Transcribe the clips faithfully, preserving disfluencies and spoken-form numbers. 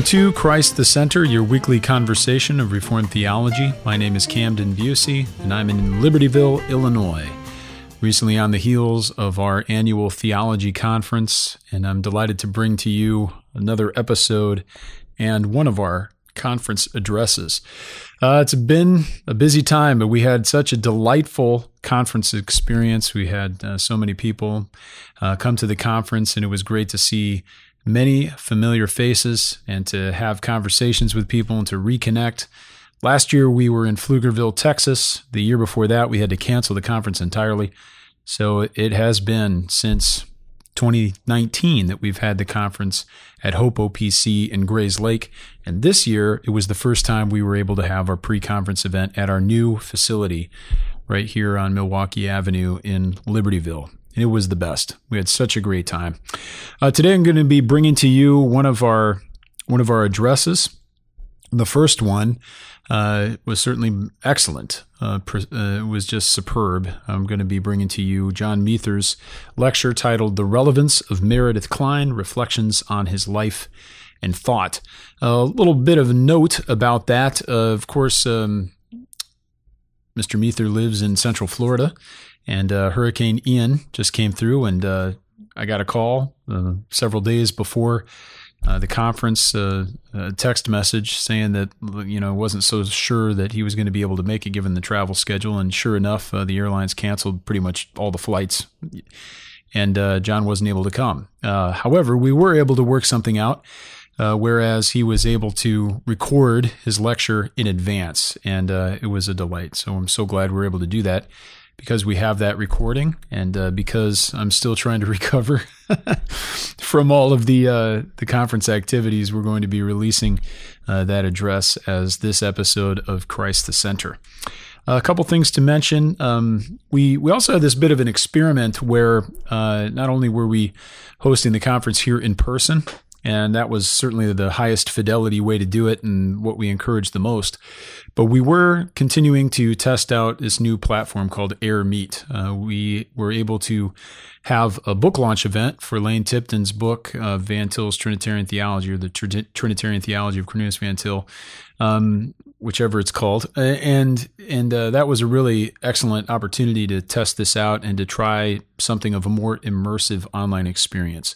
Welcome to Christ the Center, your weekly conversation of Reformed theology. My name is Camden Busey, and I'm in Libertyville, Illinois. Recently on the heels of our annual theology conference, and I'm delighted to bring to you another episode and one of our conference addresses. Uh, it's been a busy time, but we had such a delightful conference experience. We had uh, so many people uh, come to the conference, and it was great to see many familiar faces and to have conversations with people and to reconnect. Last year, we were in Pflugerville, Texas. The year before that, we had to cancel the conference entirely. So it has been since twenty nineteen that we've had the conference at Hope O P C in Grays Lake. And this year, it was the first time we were able to have our pre-conference event at our new facility right here on Milwaukee Avenue in Libertyville. And it was the best. We had such a great time. Uh, today, I'm going to be bringing to you one of our one of our addresses. The first one uh, was certainly excellent. Uh, pre- uh, it was just superb. I'm going to be bringing to you John Meether's lecture titled "The Relevance of Meredith Kline: Reflections on His Life and Thought." A little bit of a note about that. Uh, of course, um, Mister Meether lives in Central Florida. And uh, Hurricane Ian just came through, and uh, I got a call uh, several days before uh, the conference, uh, a text message saying that, you know, wasn't so sure that he was going to be able to make it given the travel schedule. And sure enough, uh, the airlines canceled pretty much all the flights, and uh, John wasn't able to come. Uh, however, we were able to work something out, uh, whereas he was able to record his lecture in advance, and uh, it was a delight. So I'm so glad we were able to do that, because we have that recording, and uh, because I'm still trying to recover from all of the uh, the conference activities, we're going to be releasing uh, that address as this episode of Christ the Center. Uh, a couple things to mention. Um, we we also had this bit of an experiment where uh, not only were we hosting the conference here in person, and that was certainly the highest fidelity way to do it and what we encouraged the most, but we were continuing to test out this new platform called AirMeet. Uh, we were able to have a book launch event for Lane Tipton's book, uh, Van Til's Trinitarian Theology, or the Tr- Trinitarian Theology of Cornelius Van Til, um, whichever it's called. And and uh, that was a really excellent opportunity to test this out and to try something of a more immersive online experience.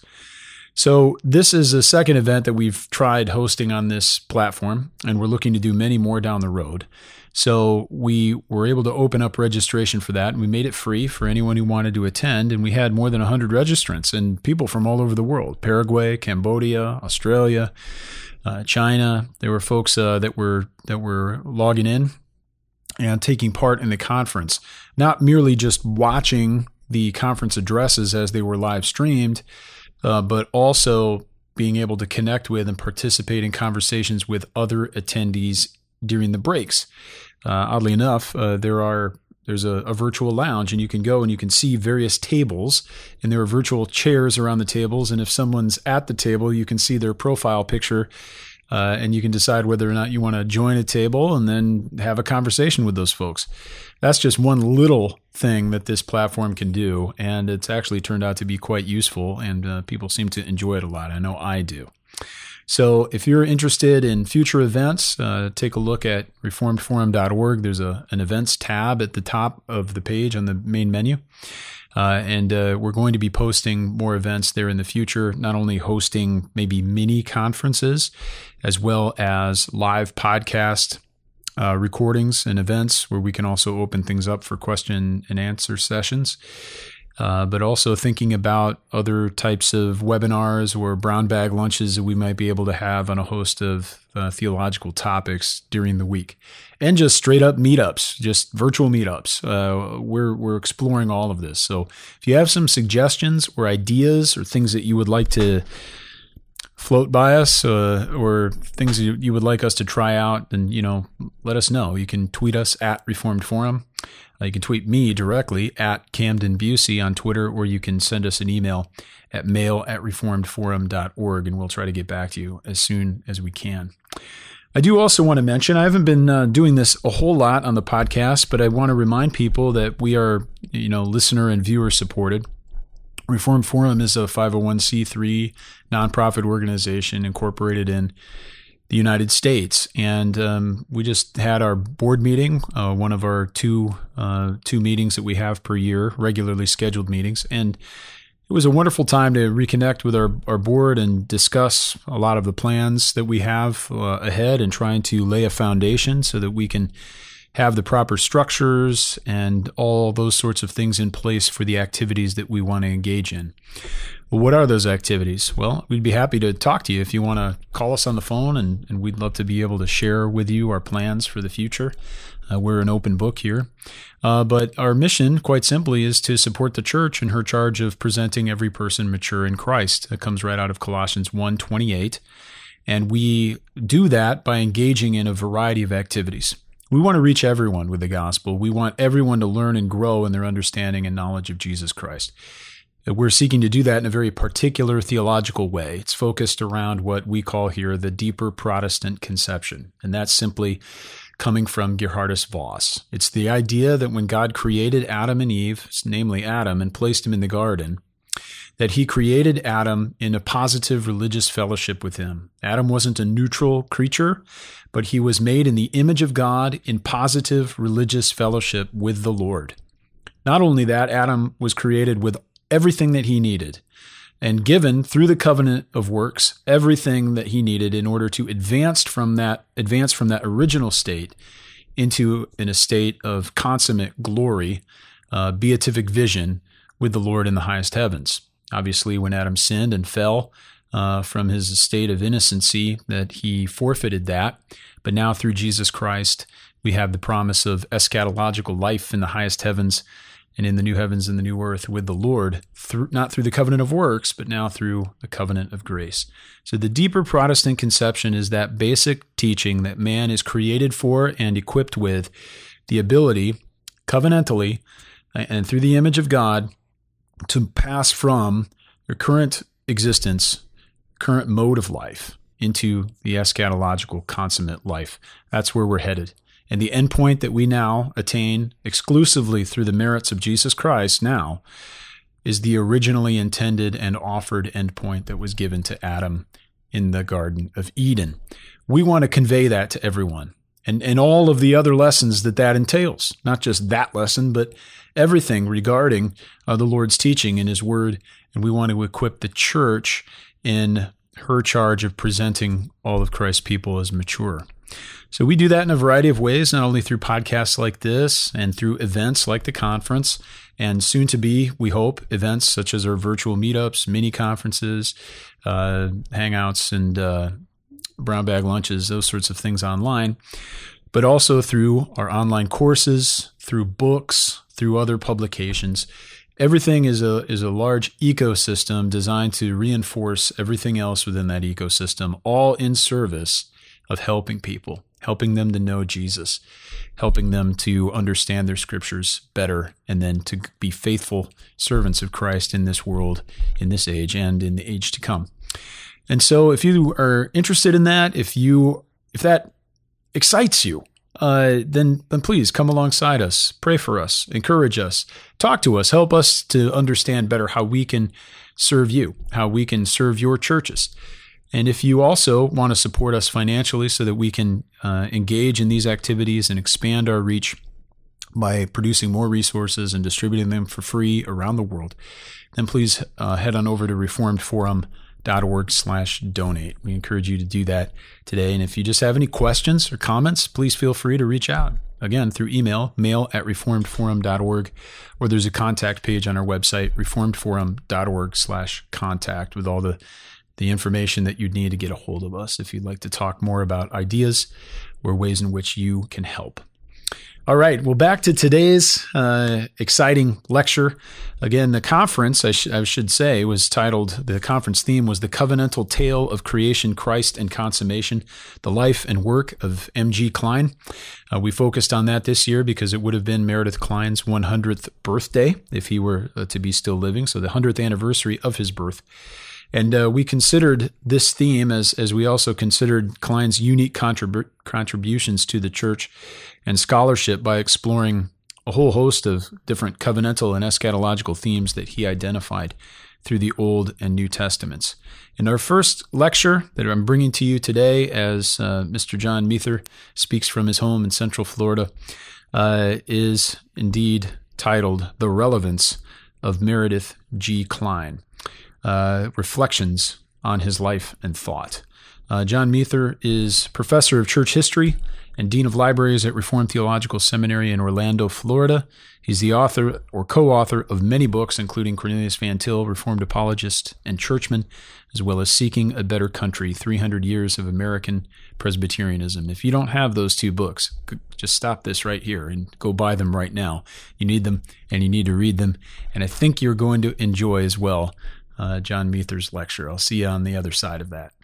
So this is a second event that we've tried hosting on this platform, and we're looking to do many more down the road. So we were able to open up registration for that, and we made it free for anyone who wanted to attend, and we had more than one hundred registrants and people from all over the world: Paraguay, Cambodia, Australia, uh, China. There were folks uh, that were that were logging in and taking part in the conference, not merely just watching the conference addresses as they were live streamed, Uh, but also being able to connect with and participate in conversations with other attendees during the breaks. Uh, oddly enough, uh, there are there's a, a virtual lounge, and you can go and you can see various tables, and there are virtual chairs around the tables. And if someone's at the table, you can see their profile picture, uh, and you can decide whether or not you want to join a table and then have a conversation with those folks. That's just one little thing that this platform can do, and it's actually turned out to be quite useful, and uh, people seem to enjoy it a lot. I know I do. So if you're interested in future events, uh, take a look at reformed forum dot org. There's a, an events tab at the top of the page on the main menu, uh, and uh, we're going to be posting more events there in the future, not only hosting maybe mini conferences, as well as live podcast Uh, recordings and events where we can also open things up for question and answer sessions, uh, but also thinking about other types of webinars or brown bag lunches that we might be able to have on a host of uh, theological topics during the week, and just straight up meetups, just virtual meetups. Uh, we're we're exploring all of this. So if you have some suggestions or ideas or things that you would like to float by us, uh, or things you, you would like us to try out, then, you know, let us know. You can tweet us at Reformed Forum. Uh, you can tweet me directly at Camden Busey on Twitter, or you can send us an email at mail at reformed forum dot org, and we'll try to get back to you as soon as we can. I do also want to mention, I haven't been uh, doing this a whole lot on the podcast, but I want to remind people that we are, you know, listener and viewer supported. Reformed Forum is a five oh one c three nonprofit organization incorporated in the United States, and um, we just had our board meeting, uh, one of our two uh, two meetings that we have per year, regularly scheduled meetings, and it was a wonderful time to reconnect with our, our board and discuss a lot of the plans that we have uh, ahead and trying to lay a foundation so that we can have the proper structures and all those sorts of things in place for the activities that we want to engage in. Well, what are those activities? Well, we'd be happy to talk to you if you want to call us on the phone, and, and we'd love to be able to share with you our plans for the future. Uh, we're an open book here. Uh, but our mission, quite simply, is to support the church in her charge of presenting every person mature in Christ. That comes right out of Colossians one twenty-eight. And we do that by engaging in a variety of activities. We want to reach everyone with the gospel. We want everyone to learn and grow in their understanding and knowledge of Jesus Christ. We're seeking to do that in a very particular theological way. It's focused around what we call here the deeper Protestant conception, and that's simply coming from Geerhardus Vos. It's the idea that when God created Adam and Eve, namely Adam, and placed him in the garden, that he created Adam in a positive religious fellowship with him. Adam wasn't a neutral creature, but he was made in the image of God in positive religious fellowship with the Lord. Not only that, Adam was created with everything that he needed and given through the covenant of works everything that he needed in order to advance from that advance from that original state into an estate of consummate glory, uh, beatific vision with the Lord in the highest heavens. Obviously, when Adam sinned and fell uh, from his estate of innocency, that he forfeited that. But now through Jesus Christ, we have the promise of eschatological life in the highest heavens and in the new heavens and the new earth with the Lord, through, not through the covenant of works, but now through the covenant of grace. So the deeper Protestant conception is that basic teaching that man is created for and equipped with the ability, covenantally, and through the image of God, to pass from your current existence, current mode of life, into the eschatological consummate life. That's where we're headed. And the endpoint that we now attain exclusively through the merits of Jesus Christ now is the originally intended and offered endpoint that was given to Adam in the Garden of Eden. We want to convey that to everyone and, and all of the other lessons that that entails, not just that lesson, but everything regarding uh, the Lord's teaching in his word. And we want to equip the church in her charge of presenting all of Christ's people as mature. So we do that in a variety of ways, not only through podcasts like this and through events like the conference, and soon to be, we hope, events such as our virtual meetups, mini conferences, uh, hangouts, and uh, brown bag lunches, those sorts of things online, but also through our online courses, through books, through other publications. Everything is a is a large ecosystem designed to reinforce everything else within that ecosystem, all in service of helping people, helping them to know Jesus, helping them to understand their scriptures better, and then to be faithful servants of Christ in this world, in this age, and in the age to come. And so if you are interested in that, if you if that excites you, uh, then, then please come alongside us, pray for us, encourage us, talk to us, help us to understand better how we can serve you, how we can serve your churches. And if you also want to support us financially so that we can uh, engage in these activities and expand our reach by producing more resources and distributing them for free around the world, then please uh, head on over to reformed forum dot org slash donate. We encourage you to do that today. And if you just have any questions or comments, please feel free to reach out. Again, through email, mail at reformed forum dot org, or there's a contact page on our website, reformed forum dot org slash contact, with all the the information that you'd need to get a hold of us if you'd like to talk more about ideas or ways in which you can help. All right, well, back to today's uh, exciting lecture. Again, the conference, I, sh- I should say, was titled, the conference theme was The Covenantal Tale of Creation, Christ, and Consummation, the Life and Work of M G Klein. Uh, we focused on that this year because it would have been Meredith Klein's one hundredth birthday if he were uh, to be still living, so the one hundredth anniversary of his birth. And uh, we considered this theme as as we also considered Klein's unique contrib- contributions to the church and scholarship by exploring a whole host of different covenantal and eschatological themes that he identified through the Old and New Testaments. In our first lecture that I'm bringing to you today, as uh, Mister John Mather speaks from his home in Central Florida, uh, is indeed titled The Relevance of Meredith G. Kline, uh, Reflections on His Life and Thought. Uh, John Mather is professor of church history and dean of libraries at Reformed Theological Seminary in Orlando, Florida. He's the author or co-author of many books, including Cornelius Van Til, Reformed Apologist and Churchman, as well as Seeking a Better Country, three hundred Years of American Presbyterianism. If you don't have those two books, just stop this right here and go buy them right now. You need them, and you need to read them, and I think you're going to enjoy as well uh, John Mather's lecture. I'll see you on the other side of that.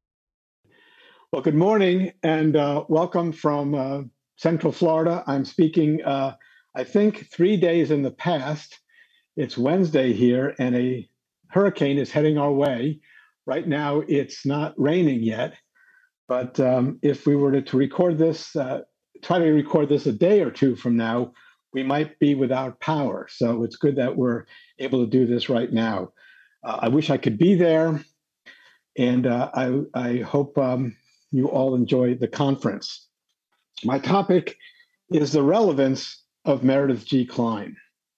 Well, good morning and uh, welcome from uh, Central Florida. I'm speaking, uh, I think, three days in the past. It's Wednesday here and a hurricane is heading our way. Right now, it's not raining yet, but um, if we were to, to record this, uh, try to record this a day or two from now, we might be without power. So it's good that we're able to do this right now. Uh, I wish I could be there, and uh, I, I hope um, you all enjoy the conference. My topic is the relevance of Meredith G. Kline.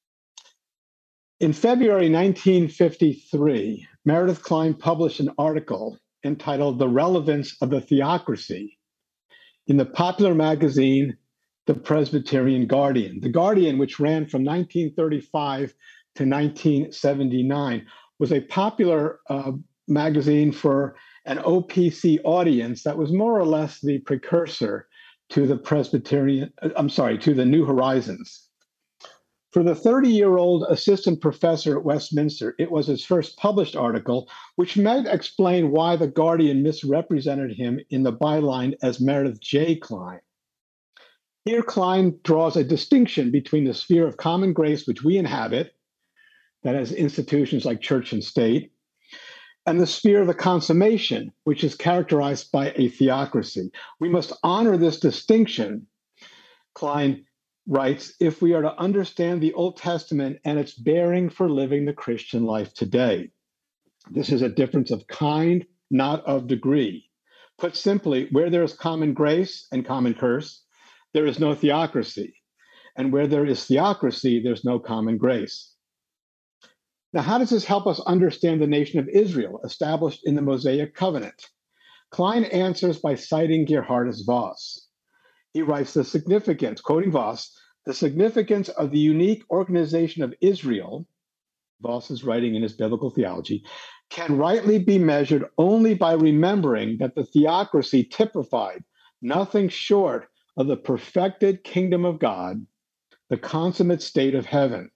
In February nineteen fifty-three, Meredith Kline published an article entitled The Relevance of the Theocracy in the popular magazine, The Presbyterian Guardian. The Guardian, which ran from nineteen thirty-five to nineteen seventy-nine, was a popular uh, magazine for an O P C audience that was more or less the precursor to the Presbyterian, I'm sorry, to the New Horizons. For the thirty-year-old assistant professor at Westminster, it was his first published article, which might explain why the Guardian misrepresented him in the byline as Meredith J. Kline. Here, Kline draws a distinction between the sphere of common grace, which we inhabit, that is institutions like church and state, and the sphere of the consummation, which is characterized by a theocracy. We must honor this distinction, Kline writes, if we are to understand the Old Testament and its bearing for living the Christian life today. This is a difference of kind, not of degree. Put simply, where there is common grace and common curse, there is no theocracy. And where there is theocracy, there's no common grace. Now, how does this help us understand the nation of Israel established in the Mosaic covenant? Kline answers by citing Geerhardus Vos. He writes the significance, quoting Vos, the significance of the unique organization of Israel, Vos is writing in his biblical theology, can rightly be measured only by remembering that the theocracy typified nothing short of the perfected kingdom of God, the consummate state of heaven.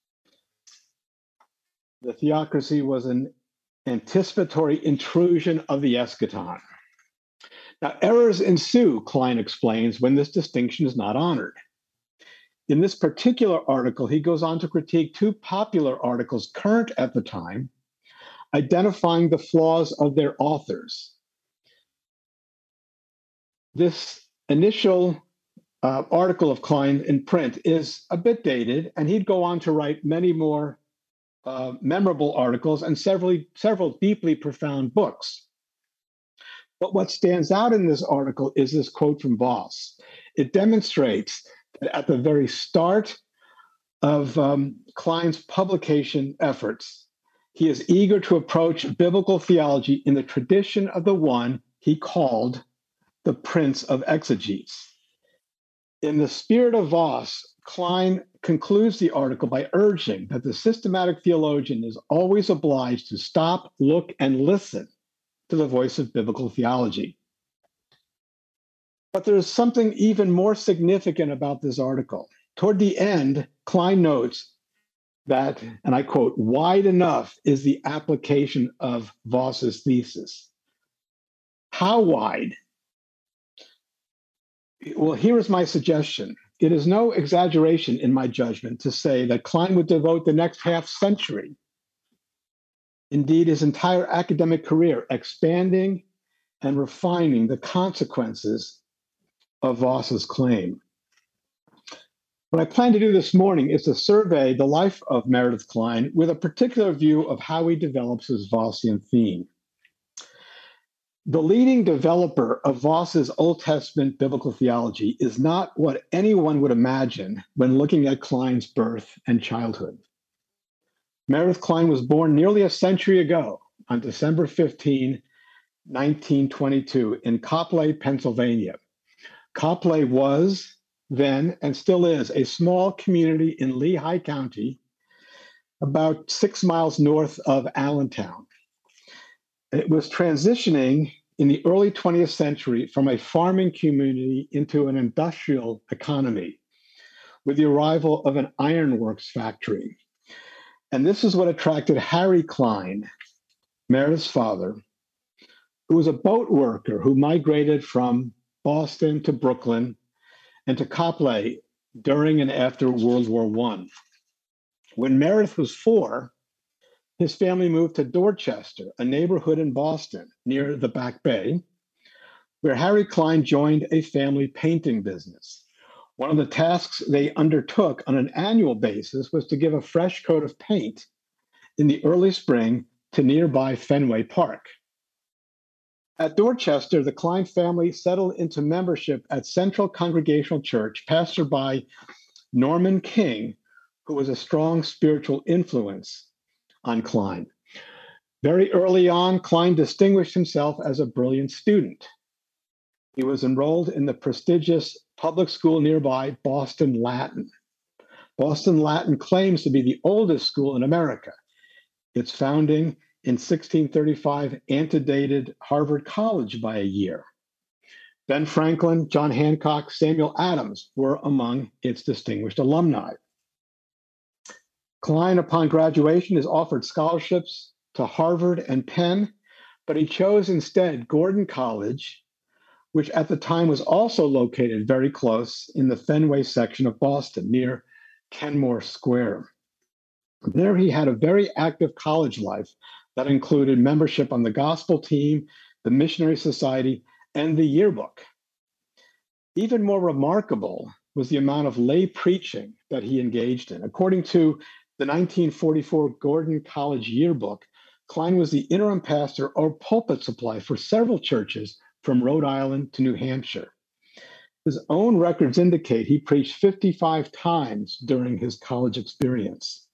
The theocracy was an anticipatory intrusion of the eschaton. Now, errors ensue, Kline explains, when this distinction is not honored. In this particular article, he goes on to critique two popular articles current at the time, identifying the flaws of their authors. This initial uh, article of Kline in print is a bit dated, and he'd go on to write many more Uh, memorable articles and several, several deeply profound books. But what stands out in this article is this quote from Vos. It demonstrates that at the very start of um, Kline's publication efforts, he is eager to approach biblical theology in the tradition of the one he called the Prince of Exegetes. In the spirit of Vos, Kline concludes the article by urging that the systematic theologian is always obliged to stop, look, and listen to the voice of biblical theology. But there is something even more significant about this article. Toward the end, Kline notes that, and I quote, wide enough is the application of Vos's thesis. How wide? Well, here is my suggestion. It is no exaggeration, in my judgment, to say that Kline would devote the next half century, indeed his entire academic career, expanding and refining the consequences of Vos's claim. What I plan to do this morning is to survey the life of Meredith Kline with a particular view of how he develops his Vossian theme. The leading developer of Voss's Old Testament biblical theology is not what anyone would imagine when looking at Kline's birth and childhood. Meredith Kline was born nearly a century ago on December fifteenth, nineteen twenty-two in Coplay, Pennsylvania. Coplay was then and still is a small community in Lehigh County, about six miles north of Allentown. It was transitioning in the early twentieth century from a farming community into an industrial economy with the arrival of an ironworks factory. And this is what attracted Harry Kline, Meredith's father, who was a boat worker who migrated from Boston to Brooklyn and to Coplay during and after World War One. When Meredith was four, his family moved to Dorchester, a neighborhood in Boston near the Back Bay, where Harry Kline joined a family painting business. One of the tasks they undertook on an annual basis was to give a fresh coat of paint in the early spring to nearby Fenway Park. At Dorchester, the Kline family settled into membership at Central Congregational Church, pastored by Norman King, who was a strong spiritual influence on Kline. Very early on, Kline distinguished himself as a brilliant student. He was enrolled in the prestigious public school nearby, Boston Latin. Boston Latin claims to be the oldest school in America. Its founding in sixteen thirty-five antedated Harvard College by a year. Ben Franklin, John Hancock, Samuel Adams were among its distinguished alumni. Kline, upon graduation, is offered scholarships to Harvard and Penn, but he chose instead Gordon College, which at the time was also located very close in the Fenway section of Boston, near Kenmore Square. There he had a very active college life that included membership on the gospel team, the missionary society, and the yearbook. Even more remarkable was the amount of lay preaching that he engaged in. According to the nineteen forty-four Gordon College yearbook, Kline was the interim pastor or pulpit supply for several churches from Rhode Island to New Hampshire. His own records indicate he preached fifty-five times during his college experience.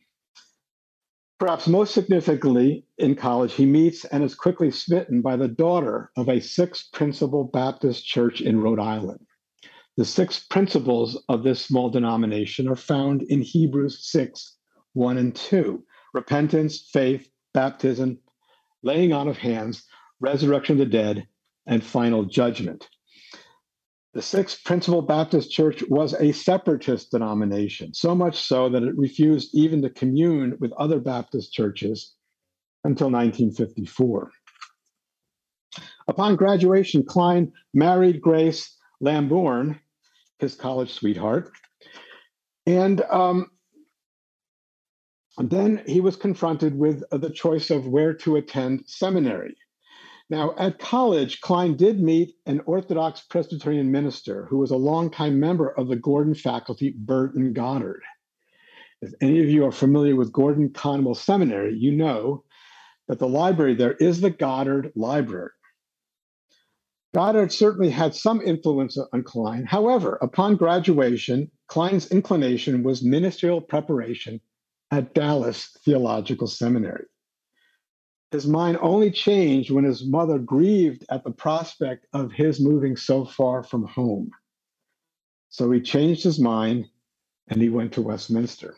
Perhaps most significantly, in college, he meets and is quickly smitten by the daughter of a Sixth Principle Baptist church in Rhode Island. The six principles of this small denomination are found in Hebrews six, one and two: repentance, faith, baptism, laying on of hands, resurrection of the dead, and final judgment. The Sixth Principle Baptist Church was a separatist denomination, so much so that it refused even to commune with other Baptist churches until nineteen fifty-four. Upon graduation, Kline married Grace Lambourne, his college sweetheart, and um, then he was confronted with the choice of where to attend seminary. Now, at college, Kline did meet an Orthodox Presbyterian minister who was a longtime member of the Gordon faculty, Burton Goddard. If any of you are familiar with Gordon Conwell Seminary, you know that the library there is the Goddard Library. Goddard certainly had some influence on Kline. However, upon graduation, Kline's inclination was ministerial preparation at Dallas Theological Seminary. His mind only changed when his mother grieved at the prospect of his moving so far from home. So he changed his mind and he went to Westminster.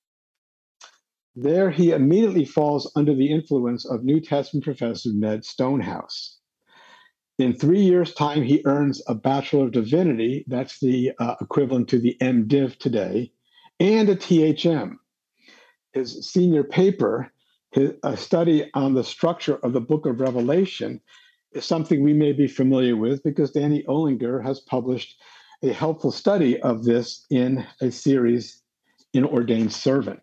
There he immediately falls under the influence of New Testament professor Ned Stonehouse. In three years' time, he earns a Bachelor of Divinity, that's the uh, equivalent to the MDiv today, and a T H M. His senior paper, his, a study on the structure of the book of Revelation, is something we may be familiar with because Danny Olinger has published a helpful study of this in a series, In Ordained Servant.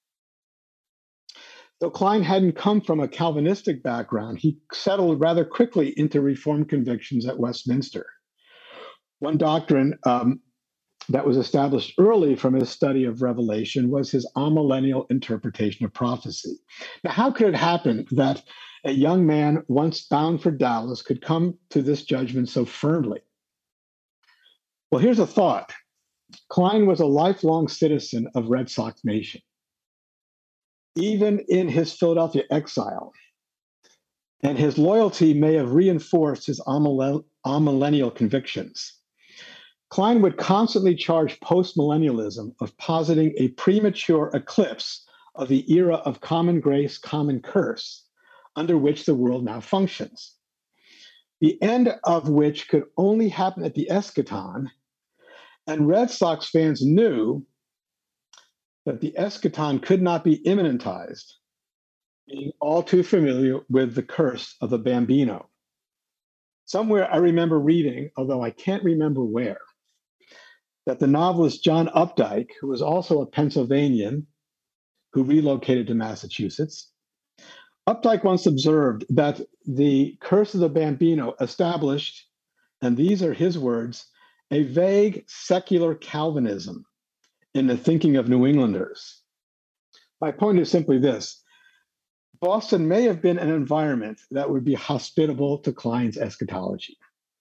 Though Kline hadn't come from a Calvinistic background, he settled rather quickly into Reformed convictions at Westminster. One doctrine um, that was established early from his study of Revelation was his amillennial interpretation of prophecy. Now, how could it happen that a young man once bound for Dallas could come to this judgment so firmly? Well, here's a thought. Klein was a lifelong citizen of Red Sox Nation. Even in his Philadelphia exile, and his loyalty may have reinforced his amillennial convictions. Klein would constantly charge postmillennialism of positing a premature eclipse of the era of common grace, common curse, under which the world now functions, the end of which could only happen at the eschaton. And Red Sox fans knew that the eschaton could not be immanentized, being all too familiar with the curse of the Bambino. Somewhere I remember reading, although I can't remember where, that the novelist John Updike, who was also a Pennsylvanian who relocated to Massachusetts, Updike once observed that the curse of the Bambino established, and these are his words, a vague secular Calvinism in the thinking of New Englanders. My point is simply this. Boston may have been an environment that would be hospitable to Klein's eschatology.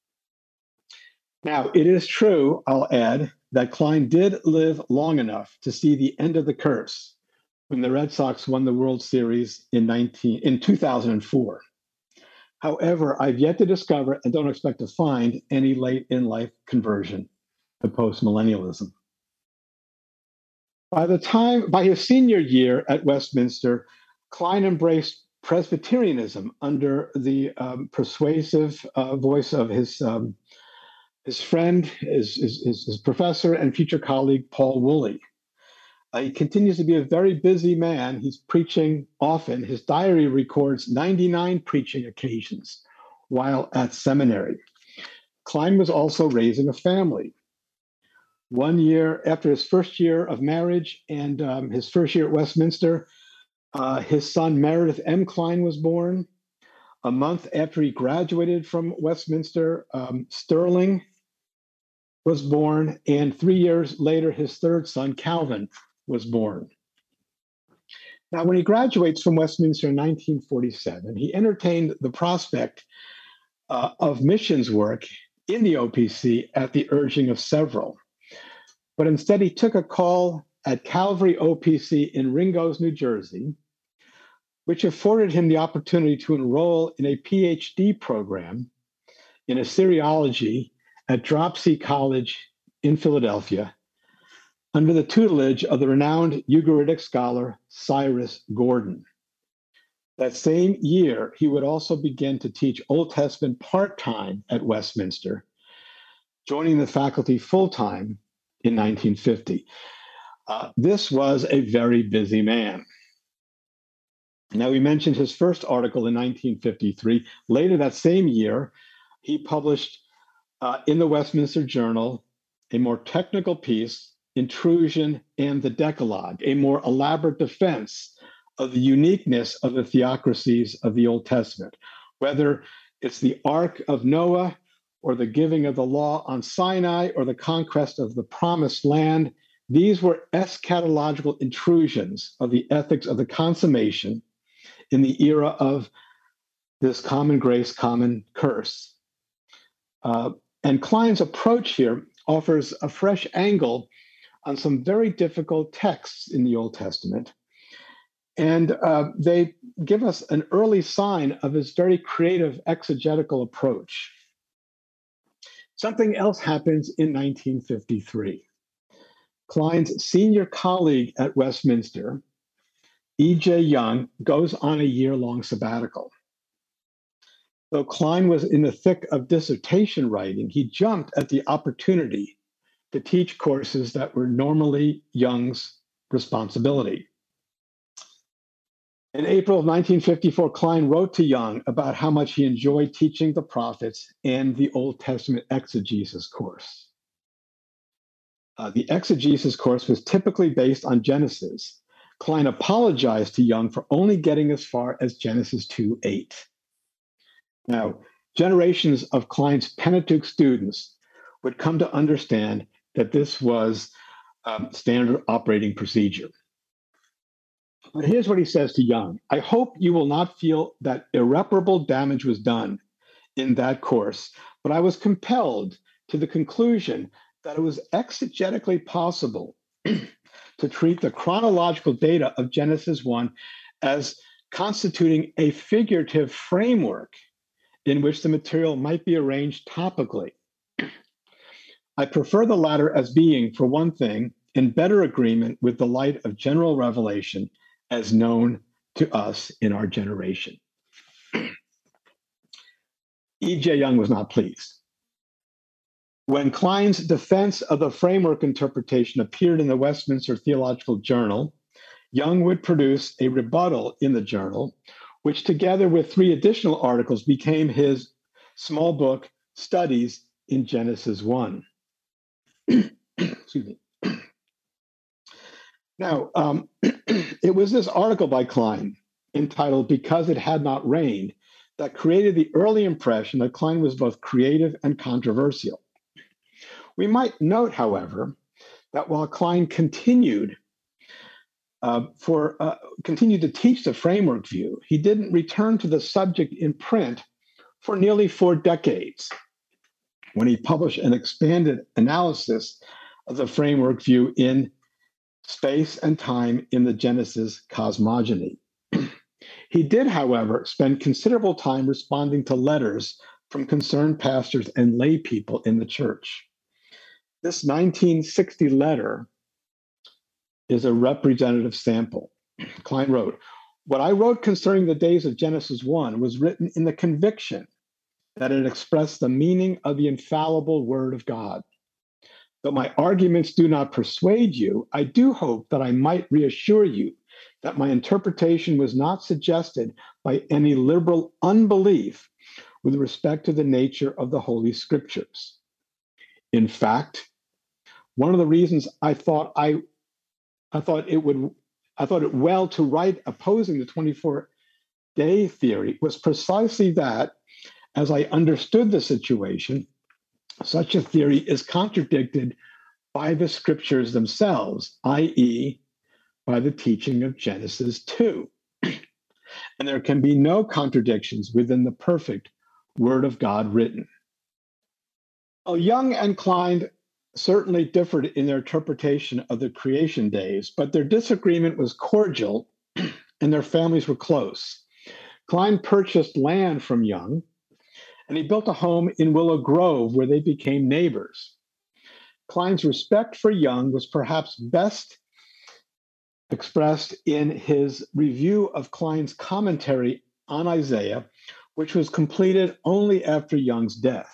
Now, it is true, I'll add, that Klein did live long enough to see the end of the curse when the Red Sox won the World Series in, nineteen, in two thousand four. However, I've yet to discover and don't expect to find any late in life conversion to postmillennialism. By the time, by his senior year at Westminster, Klein embraced Presbyterianism under the um, persuasive uh, voice of his, um, his friend, his, his, his professor, and future colleague, Paul Woolley. Uh, he continues to be a very busy man. He's preaching often. His diary records ninety-nine preaching occasions while at seminary. Klein was also raising a family. One year after his first year of marriage and um, his first year at Westminster, uh, his son Meredith M. Klein was born. A month after he graduated from Westminster, um, Sterling was born. And three years later, his third son, Calvin, was born. Now, when he graduates from Westminster in nineteen forty-seven, he entertained the prospect uh, of missions work in the O P C at the urging of several. But instead, he took a call at Calvary O P C in Ringgoes, New Jersey, which afforded him the opportunity to enroll in a P H D program in Assyriology at Dropsy College in Philadelphia, under the tutelage of the renowned Ugaritic scholar Cyrus Gordon. That same year, he would also begin to teach Old Testament part-time at Westminster, joining the faculty full-time in nineteen fifty. Uh, this was a very busy man. Now, we mentioned his first article in nineteen fifty-three. Later that same year, he published uh, in the Westminster Journal a more technical piece, Intrusion and the Decalogue, a more elaborate defense of the uniqueness of the theocracies of the Old Testament, whether it's the Ark of Noah or the giving of the law on Sinai or the conquest of the Promised Land. These were eschatological intrusions of the ethics of the consummation in the era of this common grace, common curse. Uh, and Klein's approach here offers a fresh angle on some very difficult texts in the Old Testament. And uh, they give us an early sign of his very creative exegetical approach. Something else happens in nineteen fifty-three. Klein's senior colleague at Westminster, E J. Young, goes on a year-long sabbatical. Though Klein was in the thick of dissertation writing, he jumped at the opportunity to teach courses that were normally Young's responsibility. In April of nineteen fifty-four, Klein wrote to Young about how much he enjoyed teaching the prophets and the Old Testament exegesis course. Uh, the exegesis course was typically based on Genesis. Klein apologized to Young for only getting as far as Genesis two eight. Now, generations of Klein's Pentateuch students would come to understand that this was um, standard operating procedure. But here's what he says to Young. I hope you will not feel that irreparable damage was done in that course, but I was compelled to the conclusion that it was exegetically possible to treat the chronological data of Genesis one as constituting a figurative framework in which the material might be arranged topically. I prefer the latter as being, for one thing, in better agreement with the light of general revelation as known to us in our generation. E J. Young was not pleased. When Klein's defense of the framework interpretation appeared in the Westminster Theological Journal, Young would produce a rebuttal in the journal, which together with three additional articles became his small book, Studies in Genesis one. Excuse me. Now, um, it was this article by Klein entitled Because It Had Not Rained that created the early impression that Klein was both creative and controversial. We might note, however, that while Klein continued uh, for uh, continued to teach the framework view, he didn't return to the subject in print for nearly four decades, when he published an expanded analysis of the framework view in Space and Time in the Genesis Cosmogony. He did, however, spend considerable time responding to letters from concerned pastors and lay people in the church. This nineteen sixty letter is a representative sample. Klein wrote, "What I wrote concerning the days of Genesis one was written in the conviction that it expressed the meaning of the infallible Word of God. Though my arguments do not persuade you, I do hope that I might reassure you that my interpretation was not suggested by any liberal unbelief with respect to the nature of the Holy Scriptures. In fact, one of the reasons I thought I, I thought it would, I thought it well to write opposing the twenty-four day theory was precisely that, as I understood the situation, such a theory is contradicted by the scriptures themselves, that is, by the teaching of Genesis two. And there can be no contradictions within the perfect Word of God written." Well, Young and Klein certainly differed in their interpretation of the creation days, but their disagreement was cordial and their families were close. Klein purchased land from Young, and he built a home in Willow Grove where they became neighbors. Klein's respect for Young was perhaps best expressed in his review of Klein's commentary on Isaiah, which was completed only after Young's death.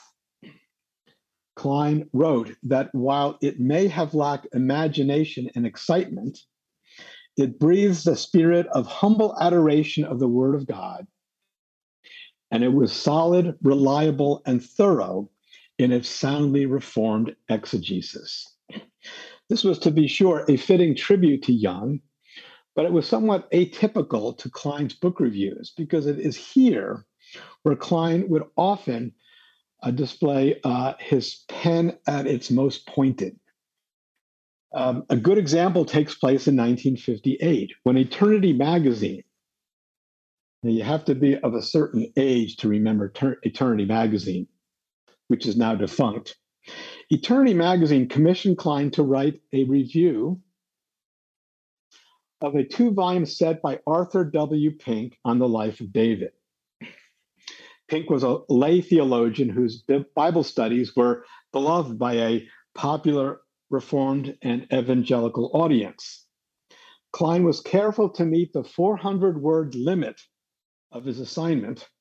Klein wrote that while it may have lacked imagination and excitement, it breathes the spirit of humble adoration of the Word of God, and it was solid, reliable, and thorough in its soundly reformed exegesis. This was, to be sure, a fitting tribute to Young, but it was somewhat atypical to Klein's book reviews because it is here where Klein would often uh, display uh, his pen at its most pointed. Um, a good example takes place in nineteen fifty-eight when Eternity Magazine, now you have to be of a certain age to remember Ter- Eternity Magazine, which is now defunct. Eternity Magazine commissioned Klein to write a review of a two-volume set by Arthur W. Pink on the life of David. Pink was a lay theologian whose Bible studies were beloved by a popular Reformed and evangelical audience. Klein was careful to meet the four hundred word limit of his assignment,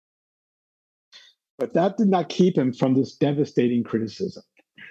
but that did not keep him from this devastating criticism.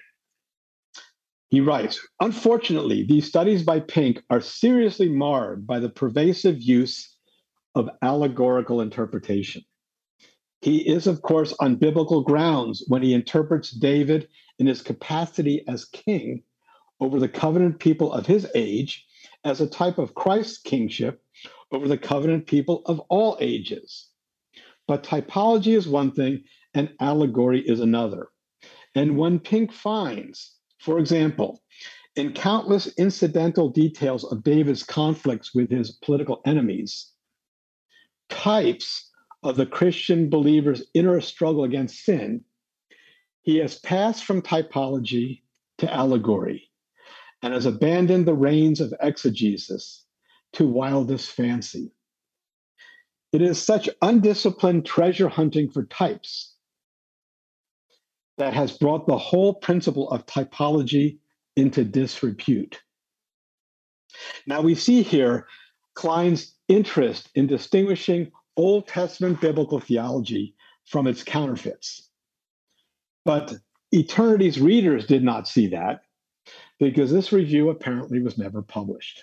He writes, "Unfortunately, these studies by Pink are seriously marred by the pervasive use of allegorical interpretation. He is, of course, on biblical grounds when he interprets David in his capacity as king over the covenant people of his age as a type of Christ's kingship over the covenant people of all ages. But typology is one thing and allegory is another. And when Pink finds For example, in countless incidental details of David's conflicts with his political enemies, types of the Christian believer's inner struggle against sin, he has passed from typology to allegory and has abandoned the reins of exegesis to wildest fancy. It is such undisciplined treasure hunting for types that has brought the whole principle of typology into disrepute. Now we see here Klein's interest in distinguishing Old Testament biblical theology from its counterfeits. But Eternity's readers did not see that because this review apparently was never published.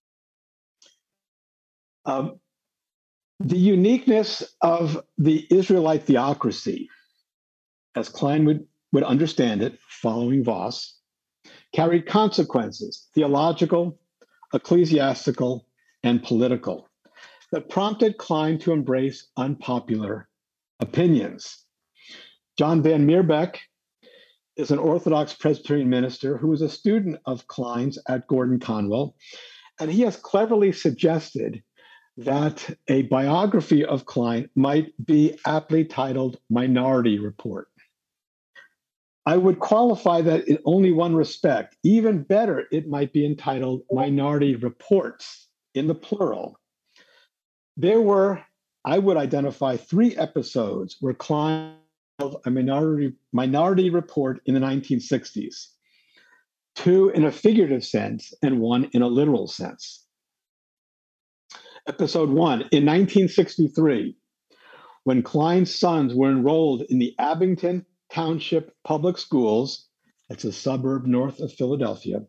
Um, the uniqueness of the Israelite theocracy, as Klein would, would understand it, following Voss, carried consequences, theological, ecclesiastical, and political, that prompted Klein to embrace unpopular opinions. John Van Meerbeek is an Orthodox Presbyterian minister who was a student of Klein's at Gordon Conwell, and he has cleverly suggested that a biography of Klein might be aptly titled Minority Report. I would qualify that in only one respect. Even better, it might be entitled Minority Reports in the plural. There were, I would identify three episodes where Klein held a minority, minority report in the nineteen sixties, two in a figurative sense and one in a literal sense. Episode one, in nineteen sixty-three, when Klein's sons were enrolled in the Abington Township Public Schools, that's a suburb north of Philadelphia.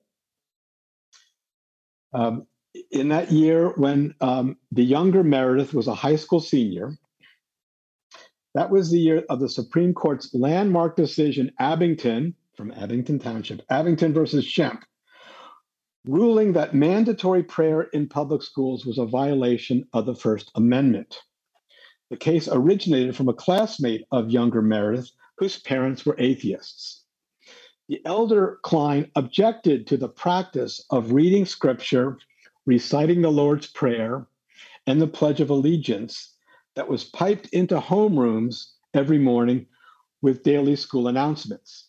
Um, in that year, when um, the younger Meredith was a high school senior, that was the year of the Supreme Court's landmark decision, Abington, from Abington Township, Abington versus Schempp, ruling that mandatory prayer in public schools was a violation of the First Amendment. The case originated from a classmate of younger Meredith whose parents were atheists. The elder Klein objected to the practice of reading scripture, reciting the Lord's Prayer, and the Pledge of Allegiance that was piped into homerooms every morning with daily school announcements.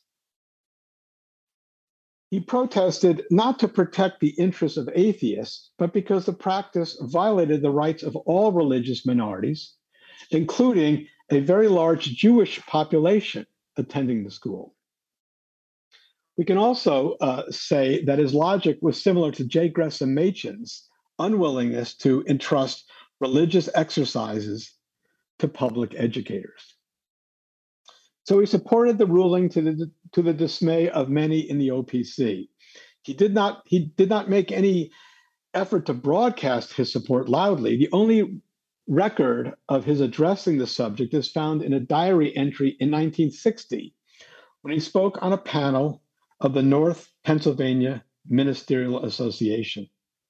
He protested not to protect the interests of atheists, but because the practice violated the rights of all religious minorities, including a very large Jewish population attending the school. We can also uh, say that his logic was similar to J. Gresham Machen's unwillingness to entrust religious exercises to public educators. So he supported the ruling to the, to the dismay of many in the O P C. He did not, he did not make any effort to broadcast his support loudly. The only record of his addressing the subject is found in a diary entry in nineteen sixty, when he spoke on a panel of the North Pennsylvania Ministerial Association.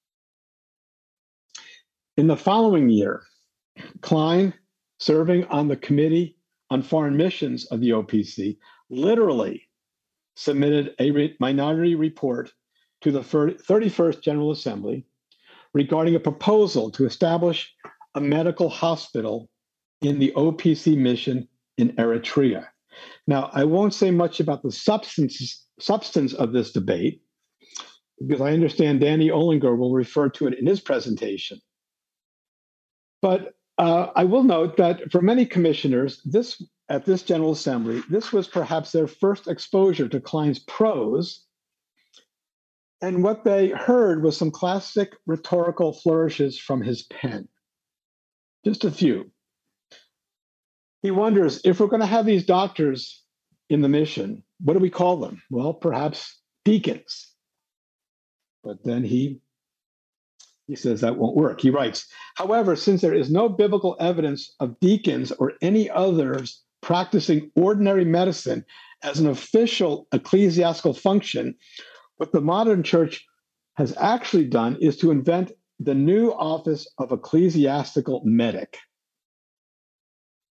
In the following year, Klein, serving on the Committee on Foreign Missions of the O P C, literally submitted a re- minority report to the thirty-first General Assembly regarding a proposal to establish a medical hospital in the O P C mission in Eritrea. Now, I won't say much about the substance, substance of this debate, because I understand Danny Olinger will refer to it in his presentation. But uh, I will note that for many commissioners, this at this General Assembly, this was perhaps their first exposure to Klein's prose, and what they heard was some classic rhetorical flourishes from his pen. Just a few. He wonders, if we're going to have these doctors in the mission, what do we call them? Well, perhaps deacons. But then he, he says that won't work. He writes, however, since there is no biblical evidence of deacons or any others practicing ordinary medicine as an official ecclesiastical function, what the modern church has actually done is to invent the new office of ecclesiastical medic.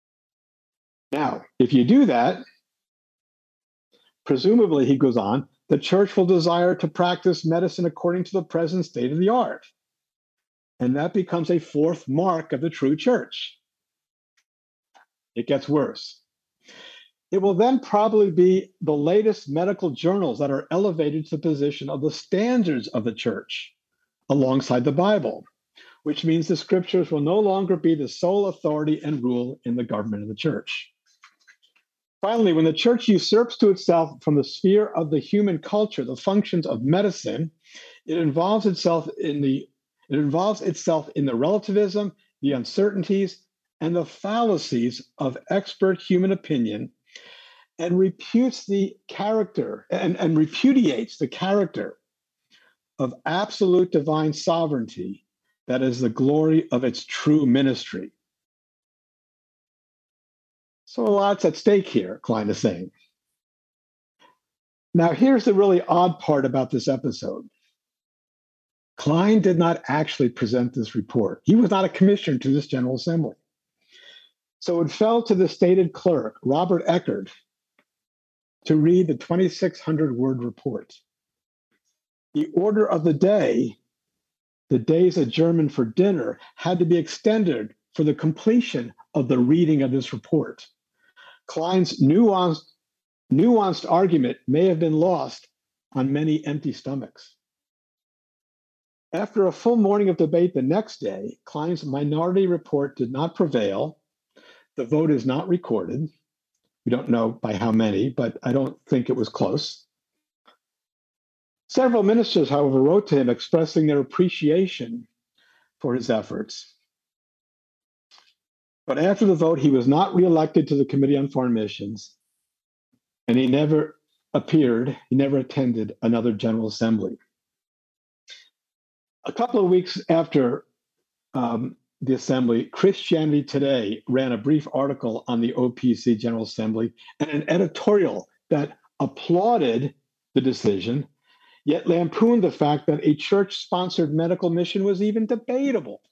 Now, if you do that, presumably, he goes on, the church will desire to practice medicine according to the present state of the art. And that becomes a fourth mark of the true church. It gets worse. It will then probably be the latest medical journals that are elevated to the position of the standards of the church alongside the Bible, which means the scriptures will no longer be the sole authority and rule in the government of the church. Finally, when the church usurps to itself from the sphere of the human culture the functions of medicine, it involves itself in the it involves itself in the relativism, the uncertainties, and the fallacies of expert human opinion, and reputes the character and, and repudiates the character of absolute divine sovereignty that is the glory of its true ministry. So a lot's at stake here, Klein is saying. Now, here's the really odd part about this episode. Klein did not actually present this report. He was not a commissioner to this General Assembly. So it fell to the stated clerk, Robert Eckert, to read the twenty-six hundred word report. The order of the day, the days adjournment for dinner, had to be extended for the completion of the reading of this report. Klein's nuanced, nuanced argument may have been lost on many empty stomachs. After a full morning of debate the next day, Klein's minority report did not prevail. The vote is not recorded. We don't know by how many, but I don't think it was close. Several ministers, however, wrote to him expressing their appreciation for his efforts. But after the vote, he was not reelected to the Committee on Foreign Missions, and he never appeared, he never attended another General Assembly. A couple of weeks after um, the Assembly, Christianity Today ran a brief article on the O P C General Assembly and an editorial that applauded the decision, yet lampooned the fact that a church-sponsored medical mission was even debatable.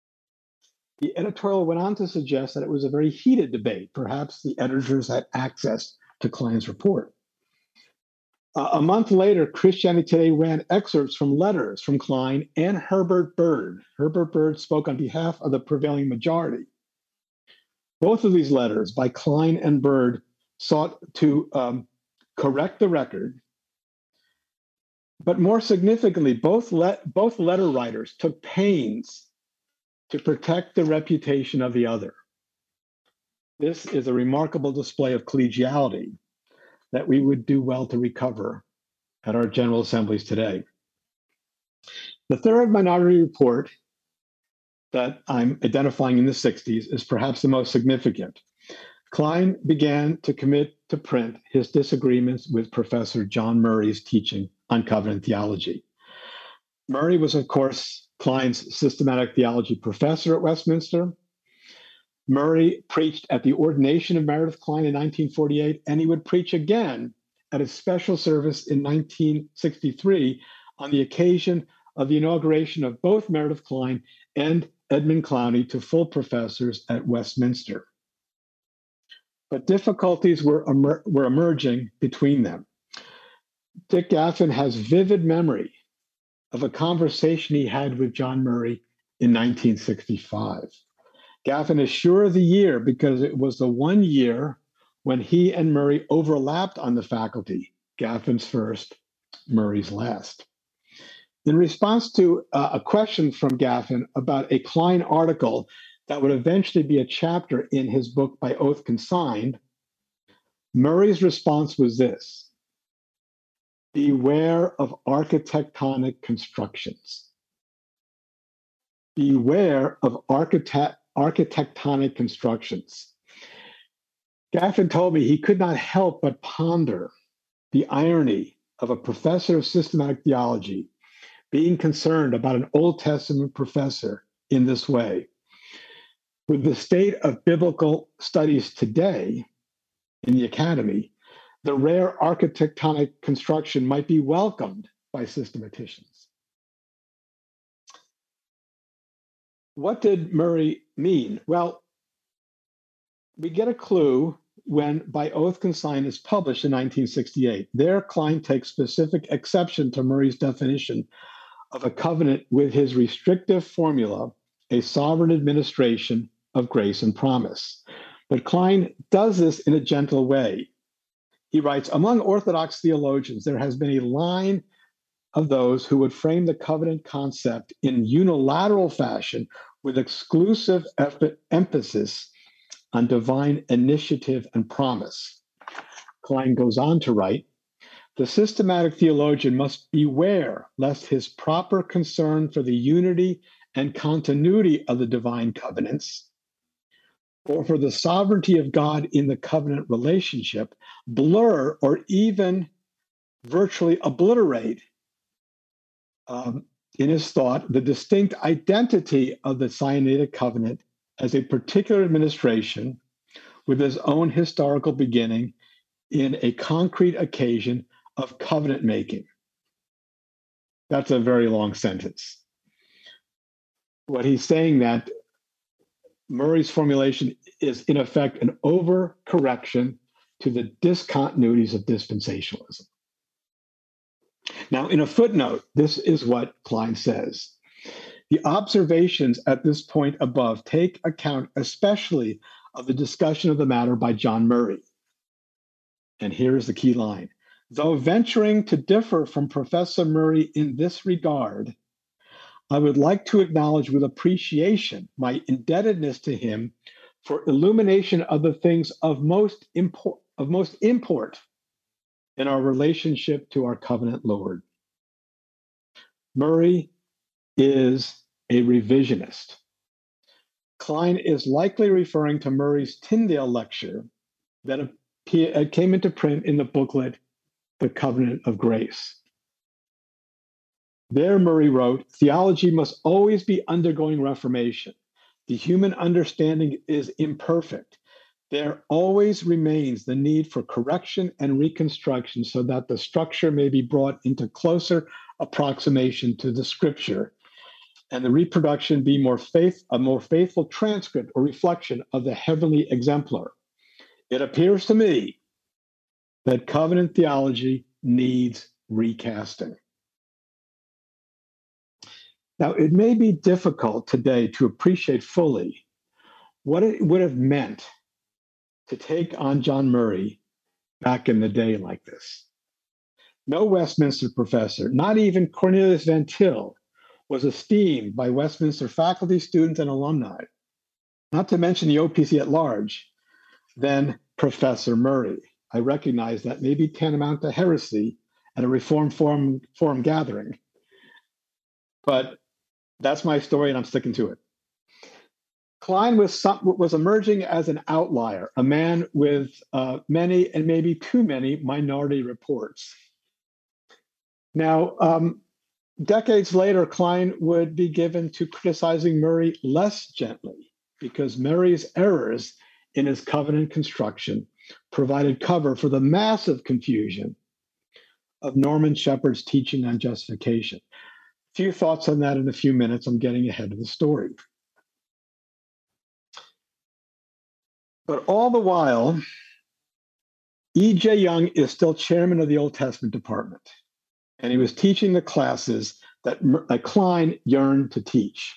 The editorial went on to suggest that it was a very heated debate. Perhaps the editors had access to Klein's report. Uh, a month later, Christianity Today ran excerpts from letters from Klein and Herbert Bird. Herbert Bird spoke on behalf of the prevailing majority. Both of these letters by Klein and Bird sought to um, correct the record. But more significantly, both, le- both letter writers took pains to protect the reputation of the other. This is a remarkable display of collegiality that we would do well to recover at our General Assemblies today. The third minority report that I'm identifying in the sixties is perhaps the most significant. Klein began to commit to print his disagreements with Professor John Murray's teaching on covenant theology. Murray was, of course, Klein's systematic theology professor at Westminster. Murray preached at the ordination of Meredith Klein in nineteen forty-eight, and he would preach again at a special service in nineteen sixty-three on the occasion of the inauguration of both Meredith Klein and Edmund Clowney to full professors at Westminster. But difficulties were, emer- were emerging between them. Dick Gaffin has vivid memory of a conversation he had with John Murray in nineteen sixty-five. Gaffin is sure of the year because it was the one year when he and Murray overlapped on the faculty, Gaffin's first, Murray's last. In response to uh, a question from Gaffin about a Klein article that would eventually be a chapter in his book By Oath Consigned, Murray's response was this: beware of architectonic constructions. Beware of architect, architectonic constructions. Gaffin told me he could not help but ponder the irony of a professor of systematic theology being concerned about an Old Testament professor in this way. With the state of biblical studies today in the academy, the rare architectonic construction might be welcomed by systematicians. What did Murray mean? Well, we get a clue when By Oath Consigned is published in nineteen sixty-eight. There, Klein takes specific exception to Murray's definition of a covenant with his restrictive formula, a sovereign administration of grace and promise. But Klein does this in a gentle way. He writes, among Orthodox theologians, there has been a line of those who would frame the covenant concept in unilateral fashion with exclusive ep- emphasis on divine initiative and promise. Klein goes on to write, the systematic theologian must beware lest his proper concern for the unity and continuity of the divine covenants, or for the sovereignty of God in the covenant relationship, blur or even virtually obliterate um, in his thought the distinct identity of the Sinaitic covenant as a particular administration with its own historical beginning in a concrete occasion of covenant making. That's a very long sentence. What he's saying that Murray's formulation is in effect an overcorrection to the discontinuities of dispensationalism. Now, in a footnote, this is what Klein says. The observations at this point above take account especially of the discussion of the matter by John Murray. And here is the key line. Though venturing to differ from Professor Murray in this regard, I would like to acknowledge with appreciation my indebtedness to him for illumination of the things of most import, of most import in our relationship to our covenant Lord. Murray is a revisionist. Klein is likely referring to Murray's Tyndale lecture that appear, came into print in the booklet, The Covenant of Grace. There, Murray wrote, theology must always be undergoing reformation. The human understanding is imperfect. There always remains the need for correction and reconstruction so that the structure may be brought into closer approximation to the scripture and the reproduction be more faith, a more faithful transcript or reflection of the heavenly exemplar. It appears to me that covenant theology needs recasting. Now, it may be difficult today to appreciate fully what it would have meant to take on John Murray back in the day like this. No Westminster professor, not even Cornelius Van Til, was esteemed by Westminster faculty, students, and alumni, not to mention the O P C at large, than Professor Murray. I recognize that may be tantamount to heresy at a Reformed forum, forum gathering, but that's my story and I'm sticking to it. Klein was, some, was emerging as an outlier, a man with uh, many and maybe too many minority reports. Now, um, decades later, Klein would be given to criticizing Murray less gently because Murray's errors in his covenant construction provided cover for the massive confusion of Norman Shepherd's teaching on justification. Few thoughts on that in a few minutes. I'm getting ahead of the story. But all the while, E J. Young is still chairman of the Old Testament department, and he was teaching the classes that, that Klein yearned to teach.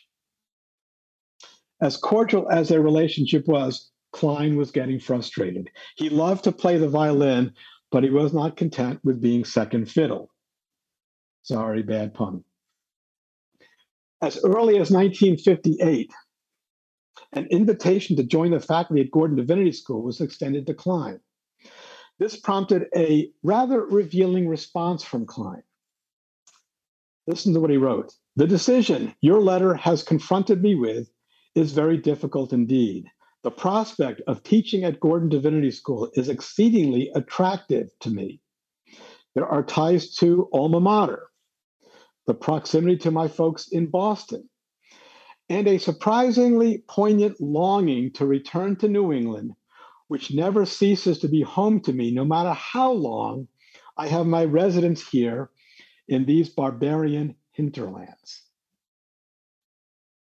As cordial as their relationship was, Klein was getting frustrated. He loved to play the violin, but he was not content with being second fiddle. Sorry, bad pun. As early as nineteen fifty-eight, an invitation to join the faculty at Gordon Divinity School was extended to Klein. This prompted a rather revealing response from Klein. Listen to what he wrote. The decision your letter has confronted me with is very difficult indeed. The prospect of teaching at Gordon Divinity School is exceedingly attractive to me. There are ties to alma mater, the proximity to my folks in Boston, and a surprisingly poignant longing to return to New England, which never ceases to be home to me, no matter how long I have my residence here in these barbarian hinterlands.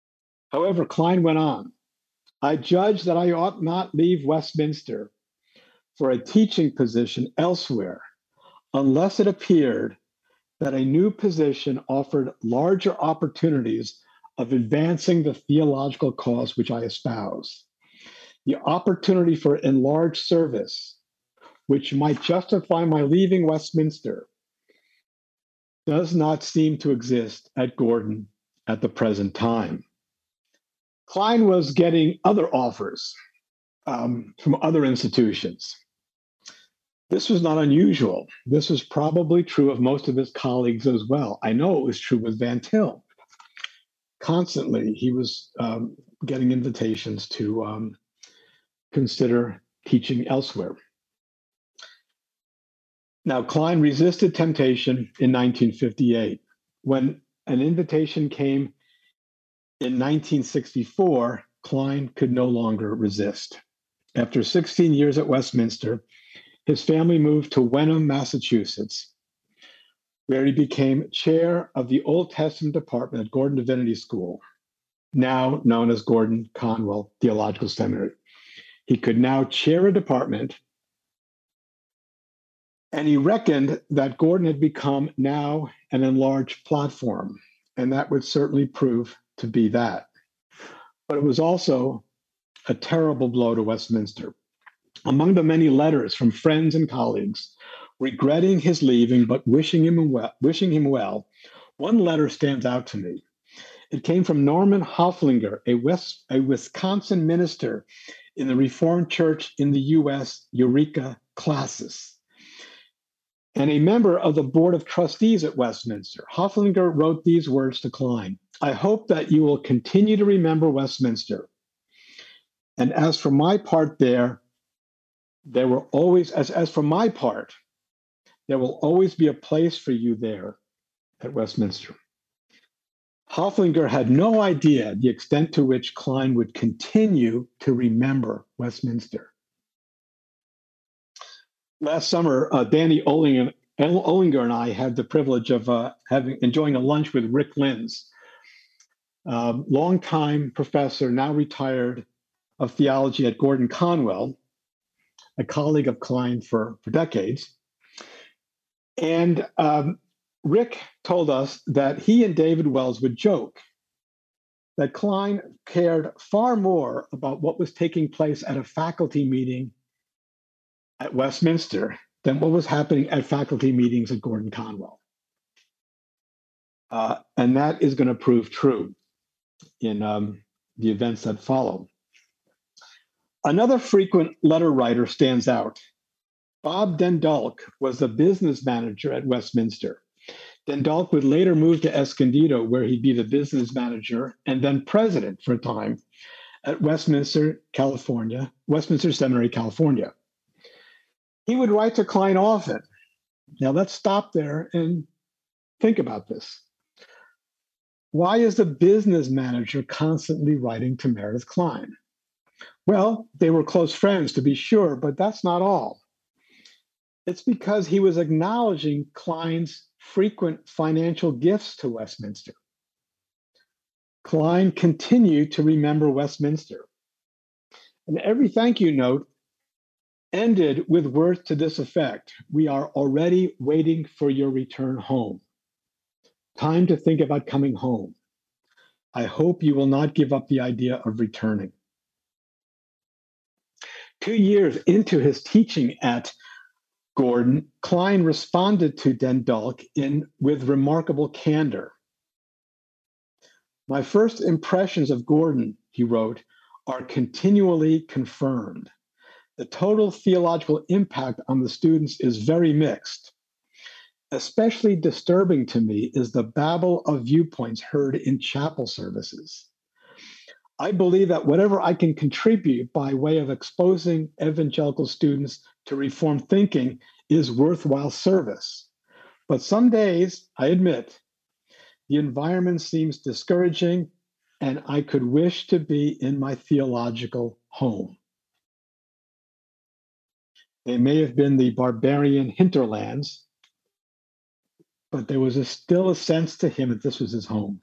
However, Klein went on, I judge that I ought not leave Westminster for a teaching position elsewhere unless it appeared that a new position offered larger opportunities of advancing the theological cause which I espouse. The opportunity for enlarged service, which might justify my leaving Westminster, does not seem to exist at Gordon at the present time. Klein was getting other offers um, from other institutions. This was not unusual. This was probably true of most of his colleagues as well. I know it was true with Van Til. Constantly, he was um, getting invitations to um, consider teaching elsewhere. Now, Klein resisted temptation in nineteen fifty-eight. When an invitation came in nineteen sixty-four, Klein could no longer resist. After sixteen years at Westminster, his family moved to Wenham, Massachusetts, where he became chair of the Old Testament department at Gordon Divinity School, now known as Gordon Conwell Theological Seminary. He could now chair a department, and he reckoned that Gordon had become now an enlarged platform, and that would certainly prove to be that. But it was also a terrible blow to Westminster. Among the many letters from friends and colleagues regretting his leaving but wishing him well, wishing him well, one letter stands out to me. It came from Norman Hoflinger, a, West, a Wisconsin minister in the Reformed Church in the U S, Eureka Classis, and a member of the Board of Trustees at Westminster. Hoflinger wrote these words to Klein: "I hope that you will continue to remember Westminster. And as for my part there, there will always, as, as for my part, there will always be a place for you there at Westminster." Hoflinger had no idea the extent to which Klein would continue to remember Westminster. Last summer, uh, Danny Olinger, Olinger and I had the privilege of uh, having enjoying a lunch with Rick Linz, um, longtime professor, now retired, of theology at Gordon Conwell, a colleague of Klein for, for decades. And um, Rick told us that he and David Wells would joke that Klein cared far more about what was taking place at a faculty meeting at Westminster than what was happening at faculty meetings at Gordon Conwell. Uh, and that is going to prove true in um, the events that follow. Another frequent letter writer stands out. Bob Dendalk was the business manager at Westminster. Dendalk would later move to Escondido, where he'd be the business manager and then president for a time at Westminster, California, Westminster Seminary, California. He would write to Klein often. Now let's stop there and think about this. Why is the business manager constantly writing to Meredith Klein? Well, they were close friends, to be sure, but that's not all. It's because he was acknowledging Klein's frequent financial gifts to Westminster. Klein continued to remember Westminster. And every thank you note ended with words to this effect: "We are already waiting for your return home. Time to think about coming home. I hope you will not give up the idea of returning." Two years into his teaching at Gordon, Klein responded to Dendalk in, with remarkable candor. "My first impressions of Gordon," he wrote, "are continually confirmed. The total theological impact on the students is very mixed. Especially disturbing to me is the babble of viewpoints heard in chapel services. I believe that whatever I can contribute by way of exposing evangelical students to Reformed thinking is worthwhile service. But some days, I admit, the environment seems discouraging, and I could wish to be in my theological home." They may have been the barbarian hinterlands, but there was a, still a sense to him that this was his home.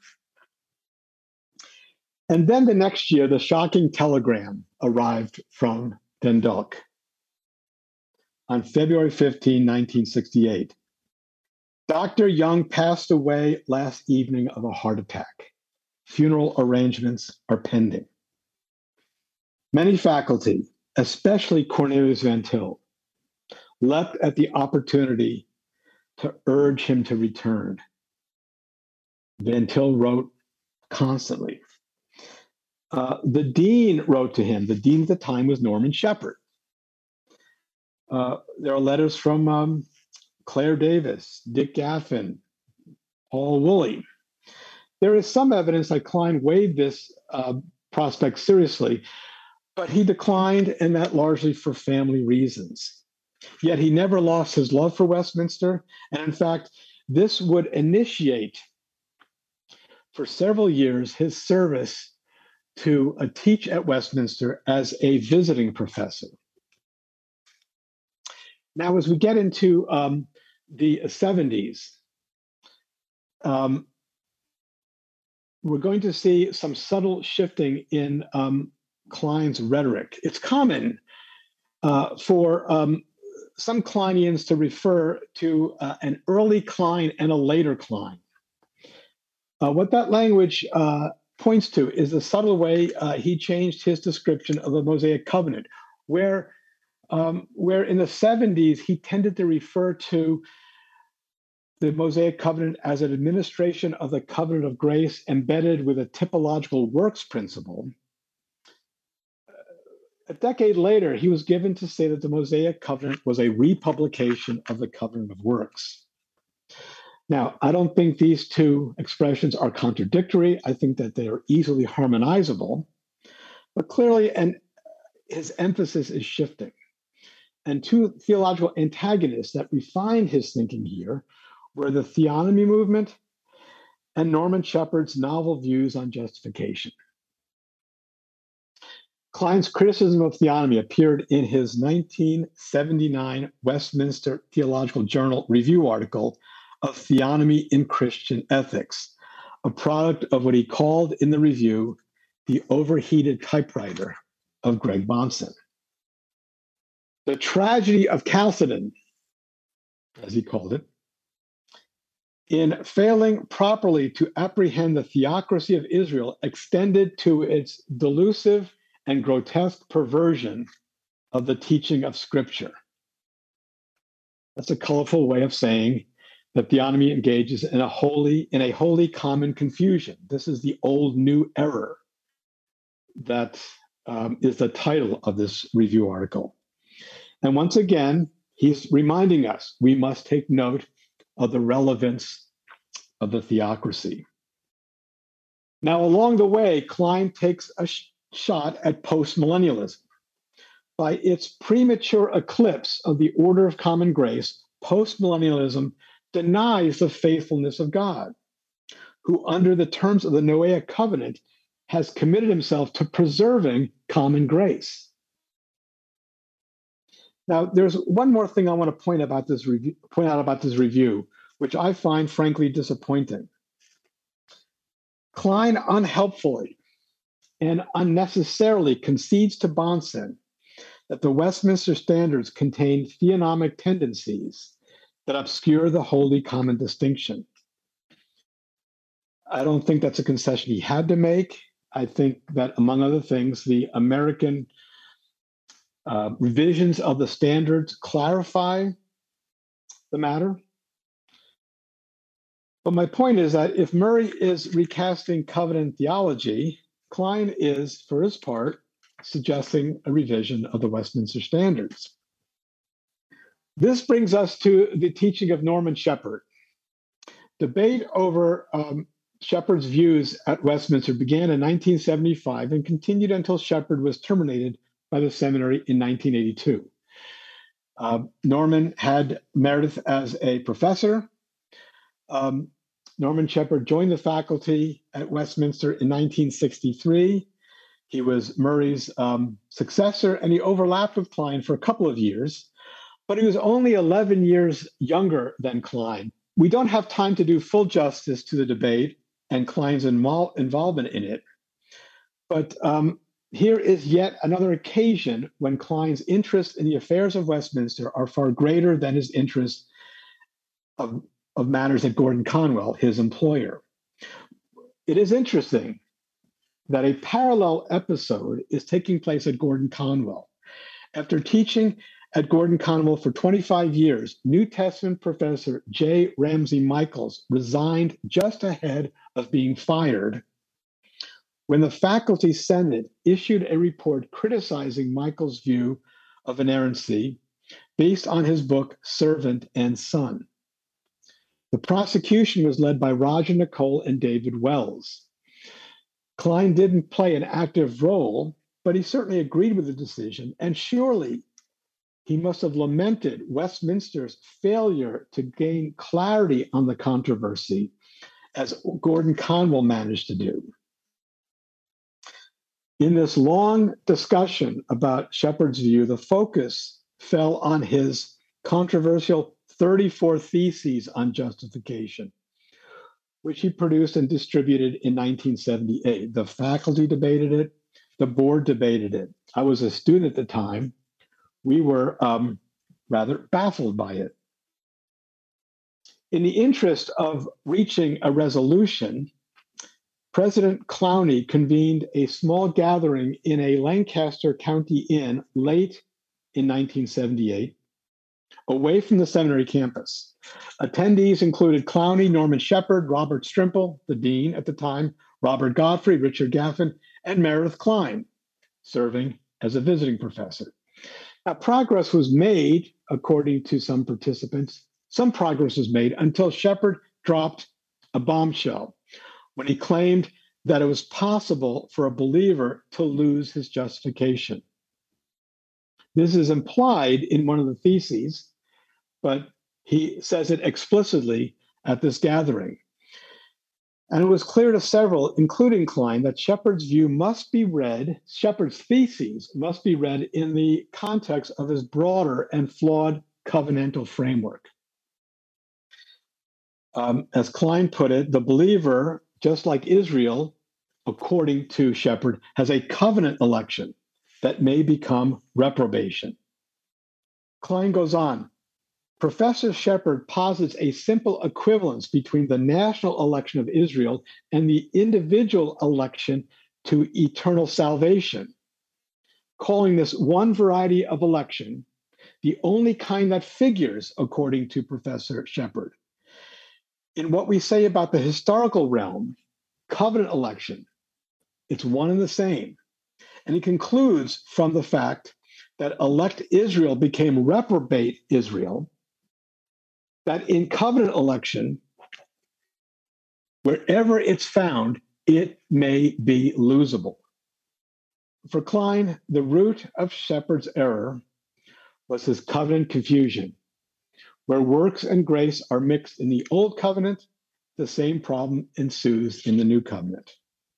And then the next year, the shocking telegram arrived from Dendalk. on February fifteenth, nineteen sixty-eight. Doctor Young passed away last evening of a heart attack. Funeral arrangements are pending. Many faculty, especially Cornelius Van Til, leapt at the opportunity to urge him to return. Van Til wrote constantly. Uh, the dean wrote to him. The dean at the time was Norman Shepherd. Uh, there are letters from um, Claire Davis, Dick Gaffin, Paul Woolley. There is some evidence that Klein weighed this uh, prospect seriously, but he declined, and that largely for family reasons. Yet he never lost his love for Westminster, and in fact, this would initiate for several years his service to uh, teach at Westminster as a visiting professor. Now, as we get into um, the seventies, um, we're going to see some subtle shifting in um, Klein's rhetoric. It's common uh, for um, some Kleinians to refer to uh, an early Klein and a later Klein. Uh, what that language uh, points to is the subtle way uh, he changed his description of the Mosaic Covenant, where, um, where in the seventies he tended to refer to the Mosaic Covenant as an administration of the covenant of grace embedded with a typological works principle. A decade later, he was given to say that the Mosaic Covenant was a republication of the covenant of works. Now, I don't think these two expressions are contradictory. I think that they are easily harmonizable, but clearly and his emphasis is shifting. And two theological antagonists that refined his thinking here were the theonomy movement and Norman Shepherd's novel views on justification. Klein's criticism of theonomy appeared in his nineteen seventy-nine Westminster Theological Journal review article of Theonomy in Christian Ethics, a product of what he called in the review the overheated typewriter of Greg Bahnsen. The tragedy of Chalcedon, as he called it, in failing properly to apprehend the theocracy of Israel extended to its delusive and grotesque perversion of the teaching of Scripture. That's a colorful way of saying that theonomy engages in a holy, in a wholly common confusion. This is the old new error that um, is the title of this review article. And once again, he's reminding us we must take note of the relevance of the theocracy. Now, along the way, Klein takes a sh- shot at postmillennialism. By its premature eclipse of the order of common grace, postmillennialism denies the faithfulness of God, who, under the terms of the Noahic covenant, has committed himself to preserving common grace. Now, there's one more thing I want to point about this review, point out about this review, which I find frankly disappointing. Klein unhelpfully and unnecessarily concedes to Bahnsen that the Westminster Standards contain theonomic tendencies that obscure the holy common distinction. I don't think that's a concession he had to make. I think that, among other things, the American uh, revisions of the standards clarify the matter. But my point is that if Murray is recasting covenant theology, Klein is, for his part, suggesting a revision of the Westminster Standards. This brings us to the teaching of Norman Shepherd. Debate over um, Shepherd's views at Westminster began in nineteen seventy-five and continued until Shepherd was terminated by the seminary in nineteen eighty-two. Uh, Norman had Meredith as a professor. Um, Norman Shepherd joined the faculty at Westminster in nineteen sixty-three. He was Murray's um, successor, and he overlapped with Klein for a couple of years, but he was only eleven years younger than Klein. We don't have time to do full justice to the debate and Klein's involvement in it, but um, here is yet another occasion when Klein's interest in the affairs of Westminster are far greater than his interest of, of matters at Gordon Conwell, his employer. It is interesting that a parallel episode is taking place at Gordon Conwell. After teaching at Gordon Conwell for twenty-five years, New Testament professor J. Ramsey Michaels resigned just ahead of being fired when the faculty senate issued a report criticizing Michaels' view of inerrancy based on his book, Servant and Son. The prosecution was led by Roger Nicole and David Wells. Klein didn't play an active role, but he certainly agreed with the decision, and surely he must have lamented Westminster's failure to gain clarity on the controversy, as Gordon Conwell managed to do. In this long discussion about Shepard's view, the focus fell on his controversial thirty-four Theses on Justification, which he produced and distributed in nineteen seventy-eight. The faculty debated it, the board debated it. I was a student at the time. We were um, rather baffled by it. In the interest of reaching a resolution, President Clowney convened a small gathering in a Lancaster County inn late in nineteen seventy-eight, away from the seminary campus. Attendees included Clowney, Norman Shepherd, Robert Strimple, the dean at the time, Robert Godfrey, Richard Gaffin, and Meredith Klein, serving as a visiting professor. Now, progress was made, according to some participants, some progress was made until Shepherd dropped a bombshell when he claimed that it was possible for a believer to lose his justification. This is implied in one of the theses, but he says it explicitly at this gathering. And it was clear to several, including Klein, that Shepard's view must be read, Shepard's theses must be read in the context of his broader and flawed covenantal framework. Um, as Klein put it, the believer, just like Israel, according to Shepard, has a covenant election that may become reprobation. Klein goes on. Professor Shepard posits a simple equivalence between the national election of Israel and the individual election to eternal salvation, calling this one variety of election the only kind that figures, according to Professor Shepard. In what we say about the historical realm, covenant election, it's one and the same. And he concludes from the fact that elect Israel became reprobate Israel, that in covenant election, wherever it's found, it may be losable. For Klein, the root of Shepard's error was his covenant confusion. Where works and grace are mixed in the old covenant, the same problem ensues in the new covenant.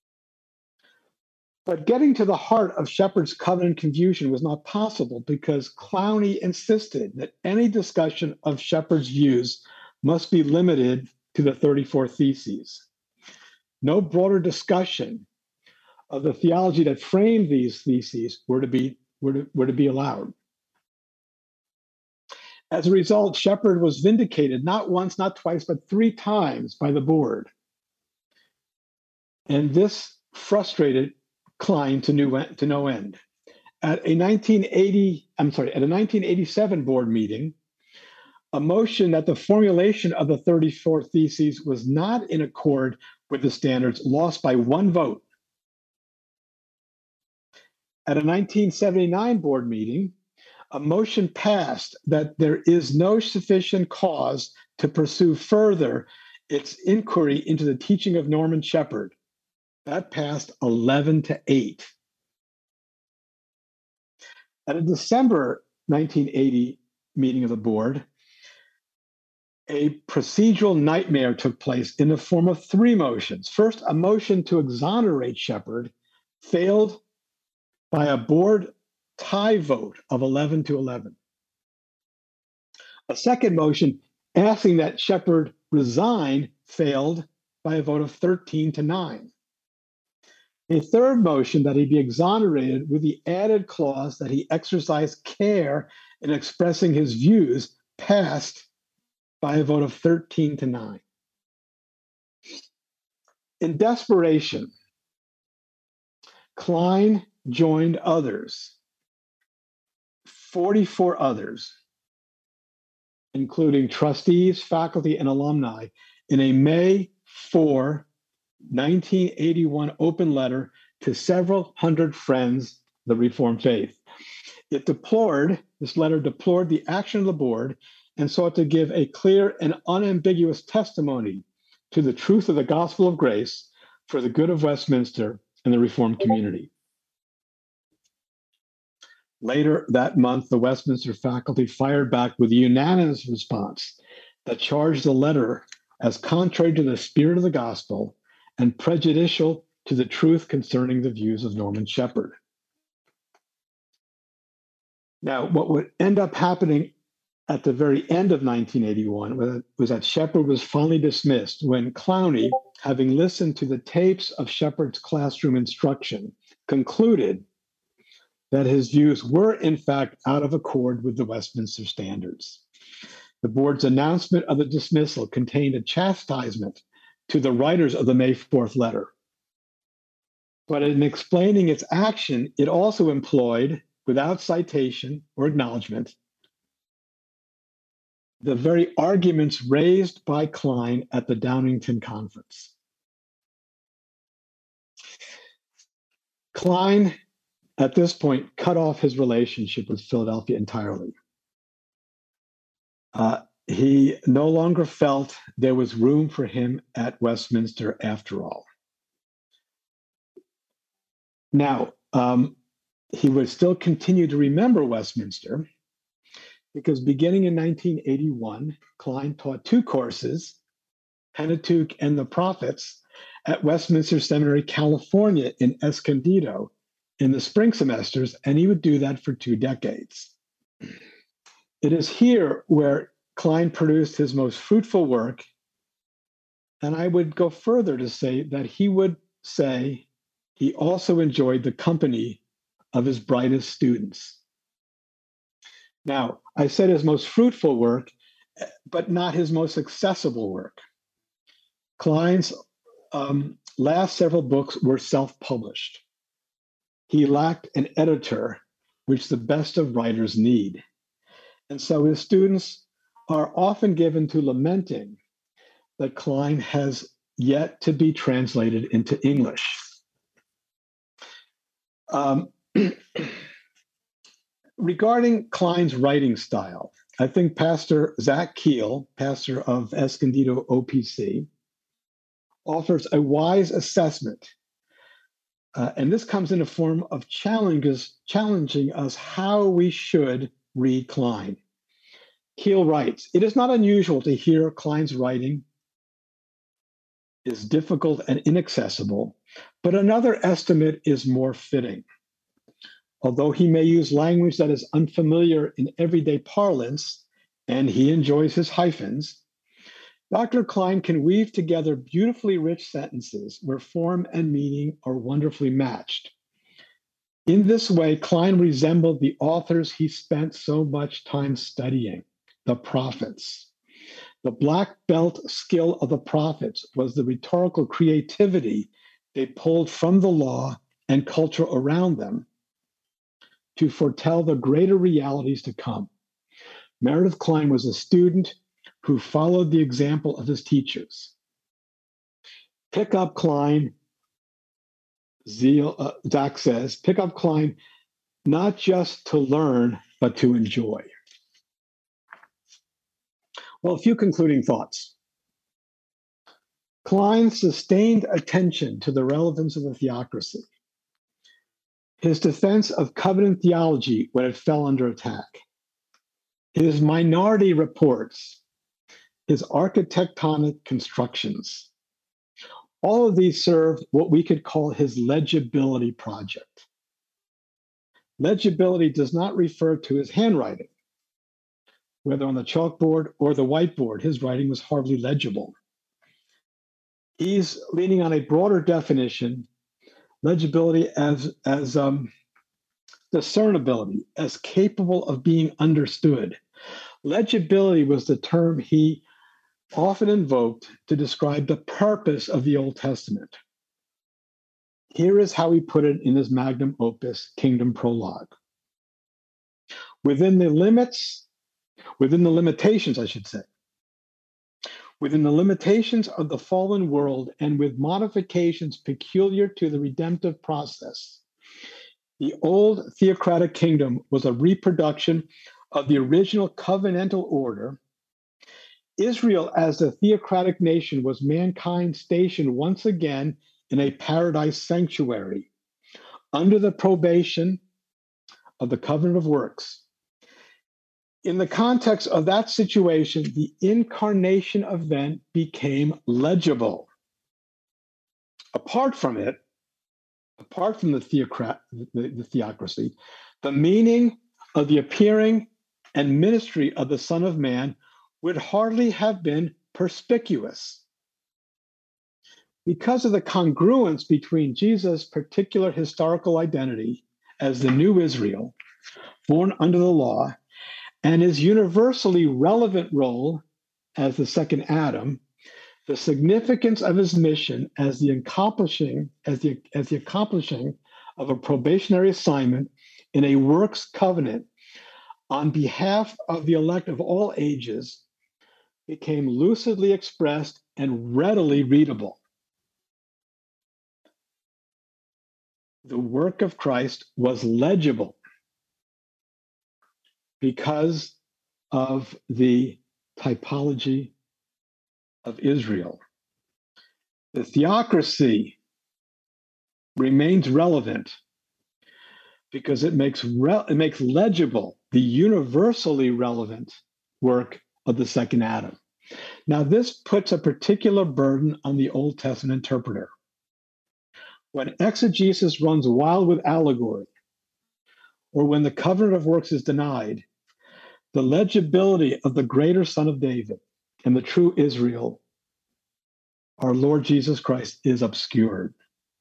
But getting to the heart of Shepard's covenant confusion was not possible because Clowney insisted that any discussion of Shepard's views must be limited to the thirty-four Theses. No broader discussion of the theology that framed these theses were to be, were to, were to be allowed. As a result, Shepard was vindicated not once, not twice, but three times by the board. And this frustrated Klein to, new, to no end. At a nineteen eighty, I'm sorry, at a nineteen eighty-seven board meeting, a motion that the formulation of the thirty-four Theses was not in accord with the standards lost by one vote. At a nineteen seventy-nine board meeting, a motion passed that there is no sufficient cause to pursue further its inquiry into the teaching of Norman Shepherd. That passed eleven to eight. At a December nineteen eighty meeting of the board, a procedural nightmare took place in the form of three motions. First, a motion to exonerate Shepherd failed by a board tie vote of eleven to eleven. A second motion asking that Shepherd resign failed by a vote of thirteen to nine. A third motion that he be exonerated with the added clause that he exercised care in expressing his views passed by a vote of thirteen to nine. In desperation, Klein joined others, forty-four others, including trustees, faculty, and alumni, in a May fourth, nineteen eighty-one open letter to several hundred friends of the Reformed faith. It deplored, this letter deplored the action of the board and sought to give a clear and unambiguous testimony to the truth of the gospel of grace for the good of Westminster and the Reformed community. Later that month, the Westminster faculty fired back with a unanimous response that charged the letter as contrary to the spirit of the gospel and prejudicial to the truth concerning the views of Norman Shepherd. Now, what would end up happening at the very end of nineteen eighty-one was that Shepherd was finally dismissed when Clowney, having listened to the tapes of Shepherd's classroom instruction, concluded that his views were in fact out of accord with the Westminster standards. The board's announcement of the dismissal contained a chastisement to the writers of the May fourth letter. But in explaining its action, it also employed, without citation or acknowledgement, the very arguments raised by Klein at the Downingtown Conference. Klein, at this point, cut off his relationship with Philadelphia entirely. Uh, he no longer felt there was room for him at Westminster after all. Now, um, he would still continue to remember Westminster because beginning in nineteen eighty-one, Klein taught two courses, Pentateuch and the Prophets, at Westminster Seminary, California in Escondido in the spring semesters, and he would do that for two decades. It is here where Klein produced his most fruitful work, and I would go further to say that he would say he also enjoyed the company of his brightest students. Now, I said his most fruitful work, but not his most accessible work. Klein's um, last several books were self-published. He lacked an editor, which the best of writers need. And so his students are often given to lamenting that Klein has yet to be translated into English. Um, regarding Klein's writing style, I think Pastor Zach Keel, pastor of Escondido O P C, offers a wise assessment. Uh, and this comes in the form of challenges, challenging us how we should read Klein. Keel writes, "It is not unusual to hear Klein's writing is difficult and inaccessible, but another estimate is more fitting. Although he may use language that is unfamiliar in everyday parlance, and he enjoys his hyphens, Doctor Klein can weave together beautifully rich sentences where form and meaning are wonderfully matched. In this way, Klein resembled the authors he spent so much time studying, the prophets. The black belt skill of the prophets was the rhetorical creativity they pulled from the law and culture around them to foretell the greater realities to come. Meredith Klein was a student who followed the example of his teachers. Pick up Klein, Zeal, uh, Zach says, pick up Klein not just to learn, but to enjoy." Well, a few concluding thoughts. Klein's sustained attention to the relevance of the theocracy, his defense of covenant theology when it fell under attack, his minority reports, his architectonic constructions, all of these serve what we could call his legibility project. Legibility does not refer to his handwriting. Whether on the chalkboard or the whiteboard, his writing was hardly legible. He's leaning on a broader definition legibility as, as um, discernibility, as capable of being understood. Legibility was the term he often invoked to describe the purpose of the Old Testament. Here is how he put it in his magnum opus, Kingdom Prologue. Within the limits, within the limitations, I should say, within the limitations of the fallen world and with modifications peculiar to the redemptive process, the old theocratic kingdom was a reproduction of the original covenantal order. Israel, as a theocratic nation, was mankind's station once again in a paradise sanctuary, under the probation of the covenant of works. In the context of that situation, the incarnation event became legible. Apart from it, apart from the, theocrat, the, the theocracy, the meaning of the appearing and ministry of the Son of Man would hardly have been perspicuous. Because of the congruence between Jesus' particular historical identity as the new Israel, born under the law, and his universally relevant role as the second Adam, the significance of his mission as the accomplishing, as the, as the accomplishing of a probationary assignment in a works covenant on behalf of the elect of all ages became lucidly expressed and readily readable. The work of Christ was legible because of the typology of Israel. The theocracy remains relevant because it makes re- it makes legible the universally relevant work of the second Adam. Now, this puts a particular burden on the Old Testament interpreter. When exegesis runs wild with allegory, or when the covenant of works is denied, the legibility of the greater Son of David and the true Israel, our Lord Jesus Christ, is obscured.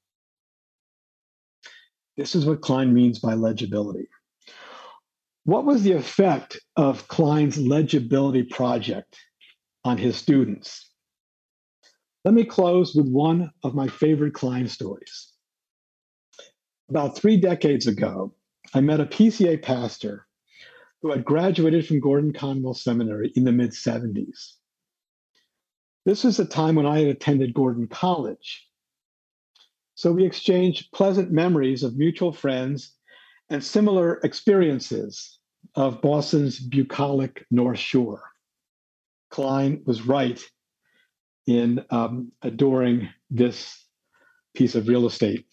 This is what Klein means by legibility. What was the effect of Klein's legibility project on his students? Let me close with one of my favorite Klein stories. About three decades ago, I met a P C A pastor who had graduated from Gordon Conwell Seminary in the mid seventies. This was the time when I had attended Gordon College. So we exchanged pleasant memories of mutual friends and similar experiences of Boston's bucolic North Shore. Klein was right in um, adoring this piece of real estate.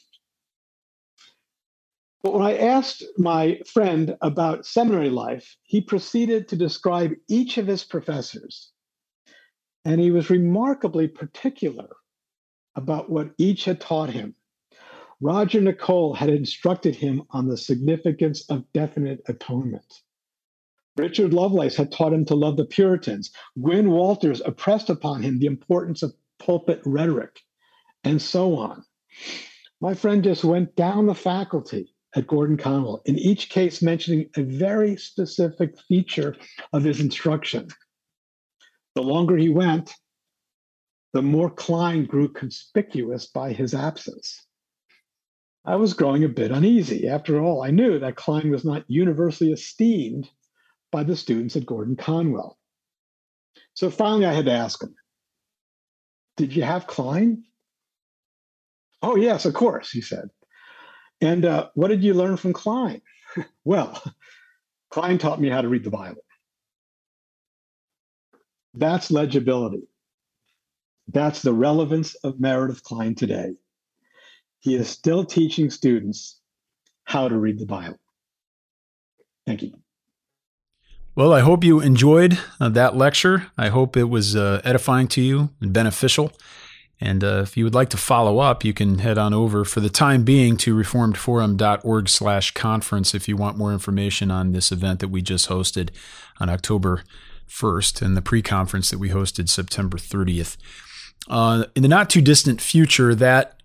But when I asked my friend about seminary life, he proceeded to describe each of his professors. And he was remarkably particular about what each had taught him. Roger Nicole had instructed him on the significance of definite atonement. Richard Lovelace had taught him to love the Puritans. Gwyn Walters impressed upon him the importance of pulpit rhetoric, and so on. My friend just went down the faculty at Gordon Conwell, in each case mentioning a very specific feature of his instruction. The longer he went, the more Klein grew conspicuous by his absence. I was growing a bit uneasy. After all, I knew that Klein was not universally esteemed by the students at Gordon Conwell. So finally, I had to ask him, "Did you have Klein?" "Oh, yes, of course," he said. "And uh, what did you learn from Klein?" "Well, Klein taught me how to read the Bible." That's legibility. That's the relevance of Meredith Klein today. He is still teaching students how to read the Bible. Thank you. Well, I hope you enjoyed uh, that lecture. I hope it was uh, edifying to you and beneficial. And uh, if you would like to follow up, you can head on over for the time being to reformedforum.org slash conference if you want more information on this event that we just hosted on October first and the pre-conference that we hosted September thirtieth. Uh, in the not too distant future, that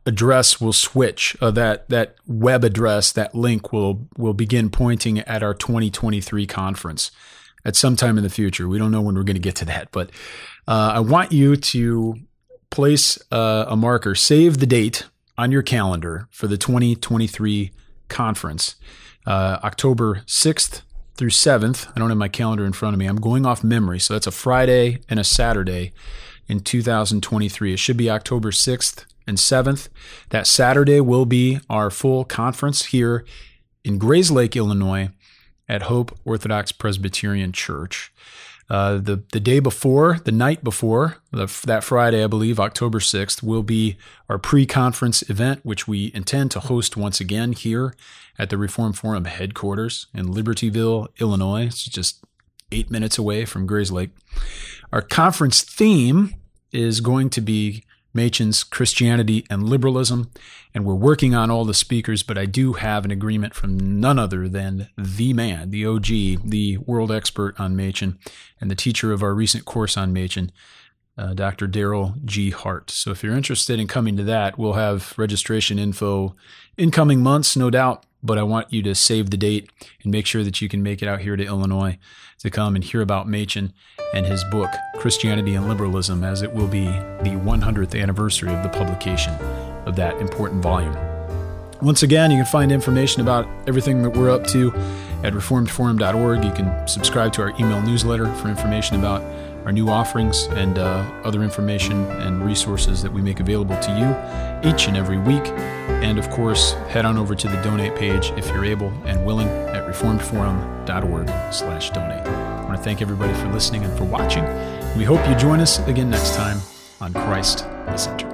address will switch. Uh, that that web address, that link will will begin pointing at our twenty twenty-three conference at some time in the future. We don't know when we're going to get to that, but uh, I want you to place uh, a marker, save the date on your calendar for the twenty twenty-three conference, uh, October sixth through seventh. I don't have my calendar in front of me. I'm going off memory, so that's a Friday and a Saturday in two thousand twenty-three. It should be October sixth and seventh. That Saturday will be our full conference here in Grayslake, Illinois, at Hope Orthodox Presbyterian Church. Uh, the, the day before, the night before, the, that Friday, I believe, October sixth, will be our pre-conference event, which we intend to host once again here at the Reformed Forum headquarters in Libertyville, Illinois. It's just eight minutes away from Grayslake. Our conference theme is going to be Machen's Christianity and Liberalism, and we're working on all the speakers, but I do have an agreement from none other than the man, the O G, the world expert on Machen, and the teacher of our recent course on Machen, uh, Doctor Daryl G. Hart. So if you're interested in coming to that, we'll have registration info in coming months, no doubt, but I want you to save the date and make sure that you can make it out here to Illinois to come and hear about Machen and his book, Christianity and Liberalism, as it will be the one hundredth anniversary of the publication of that important volume. Once again, you can find information about everything that we're up to at reformed forum dot org. You can subscribe to our email newsletter for information about our new offerings and uh, other information and resources that we make available to you each and every week. And of course, head on over to the donate page if you're able and willing at reformed forum dot org slash donate. I want to thank everybody for listening and for watching. We hope you join us again next time on Christ the Center.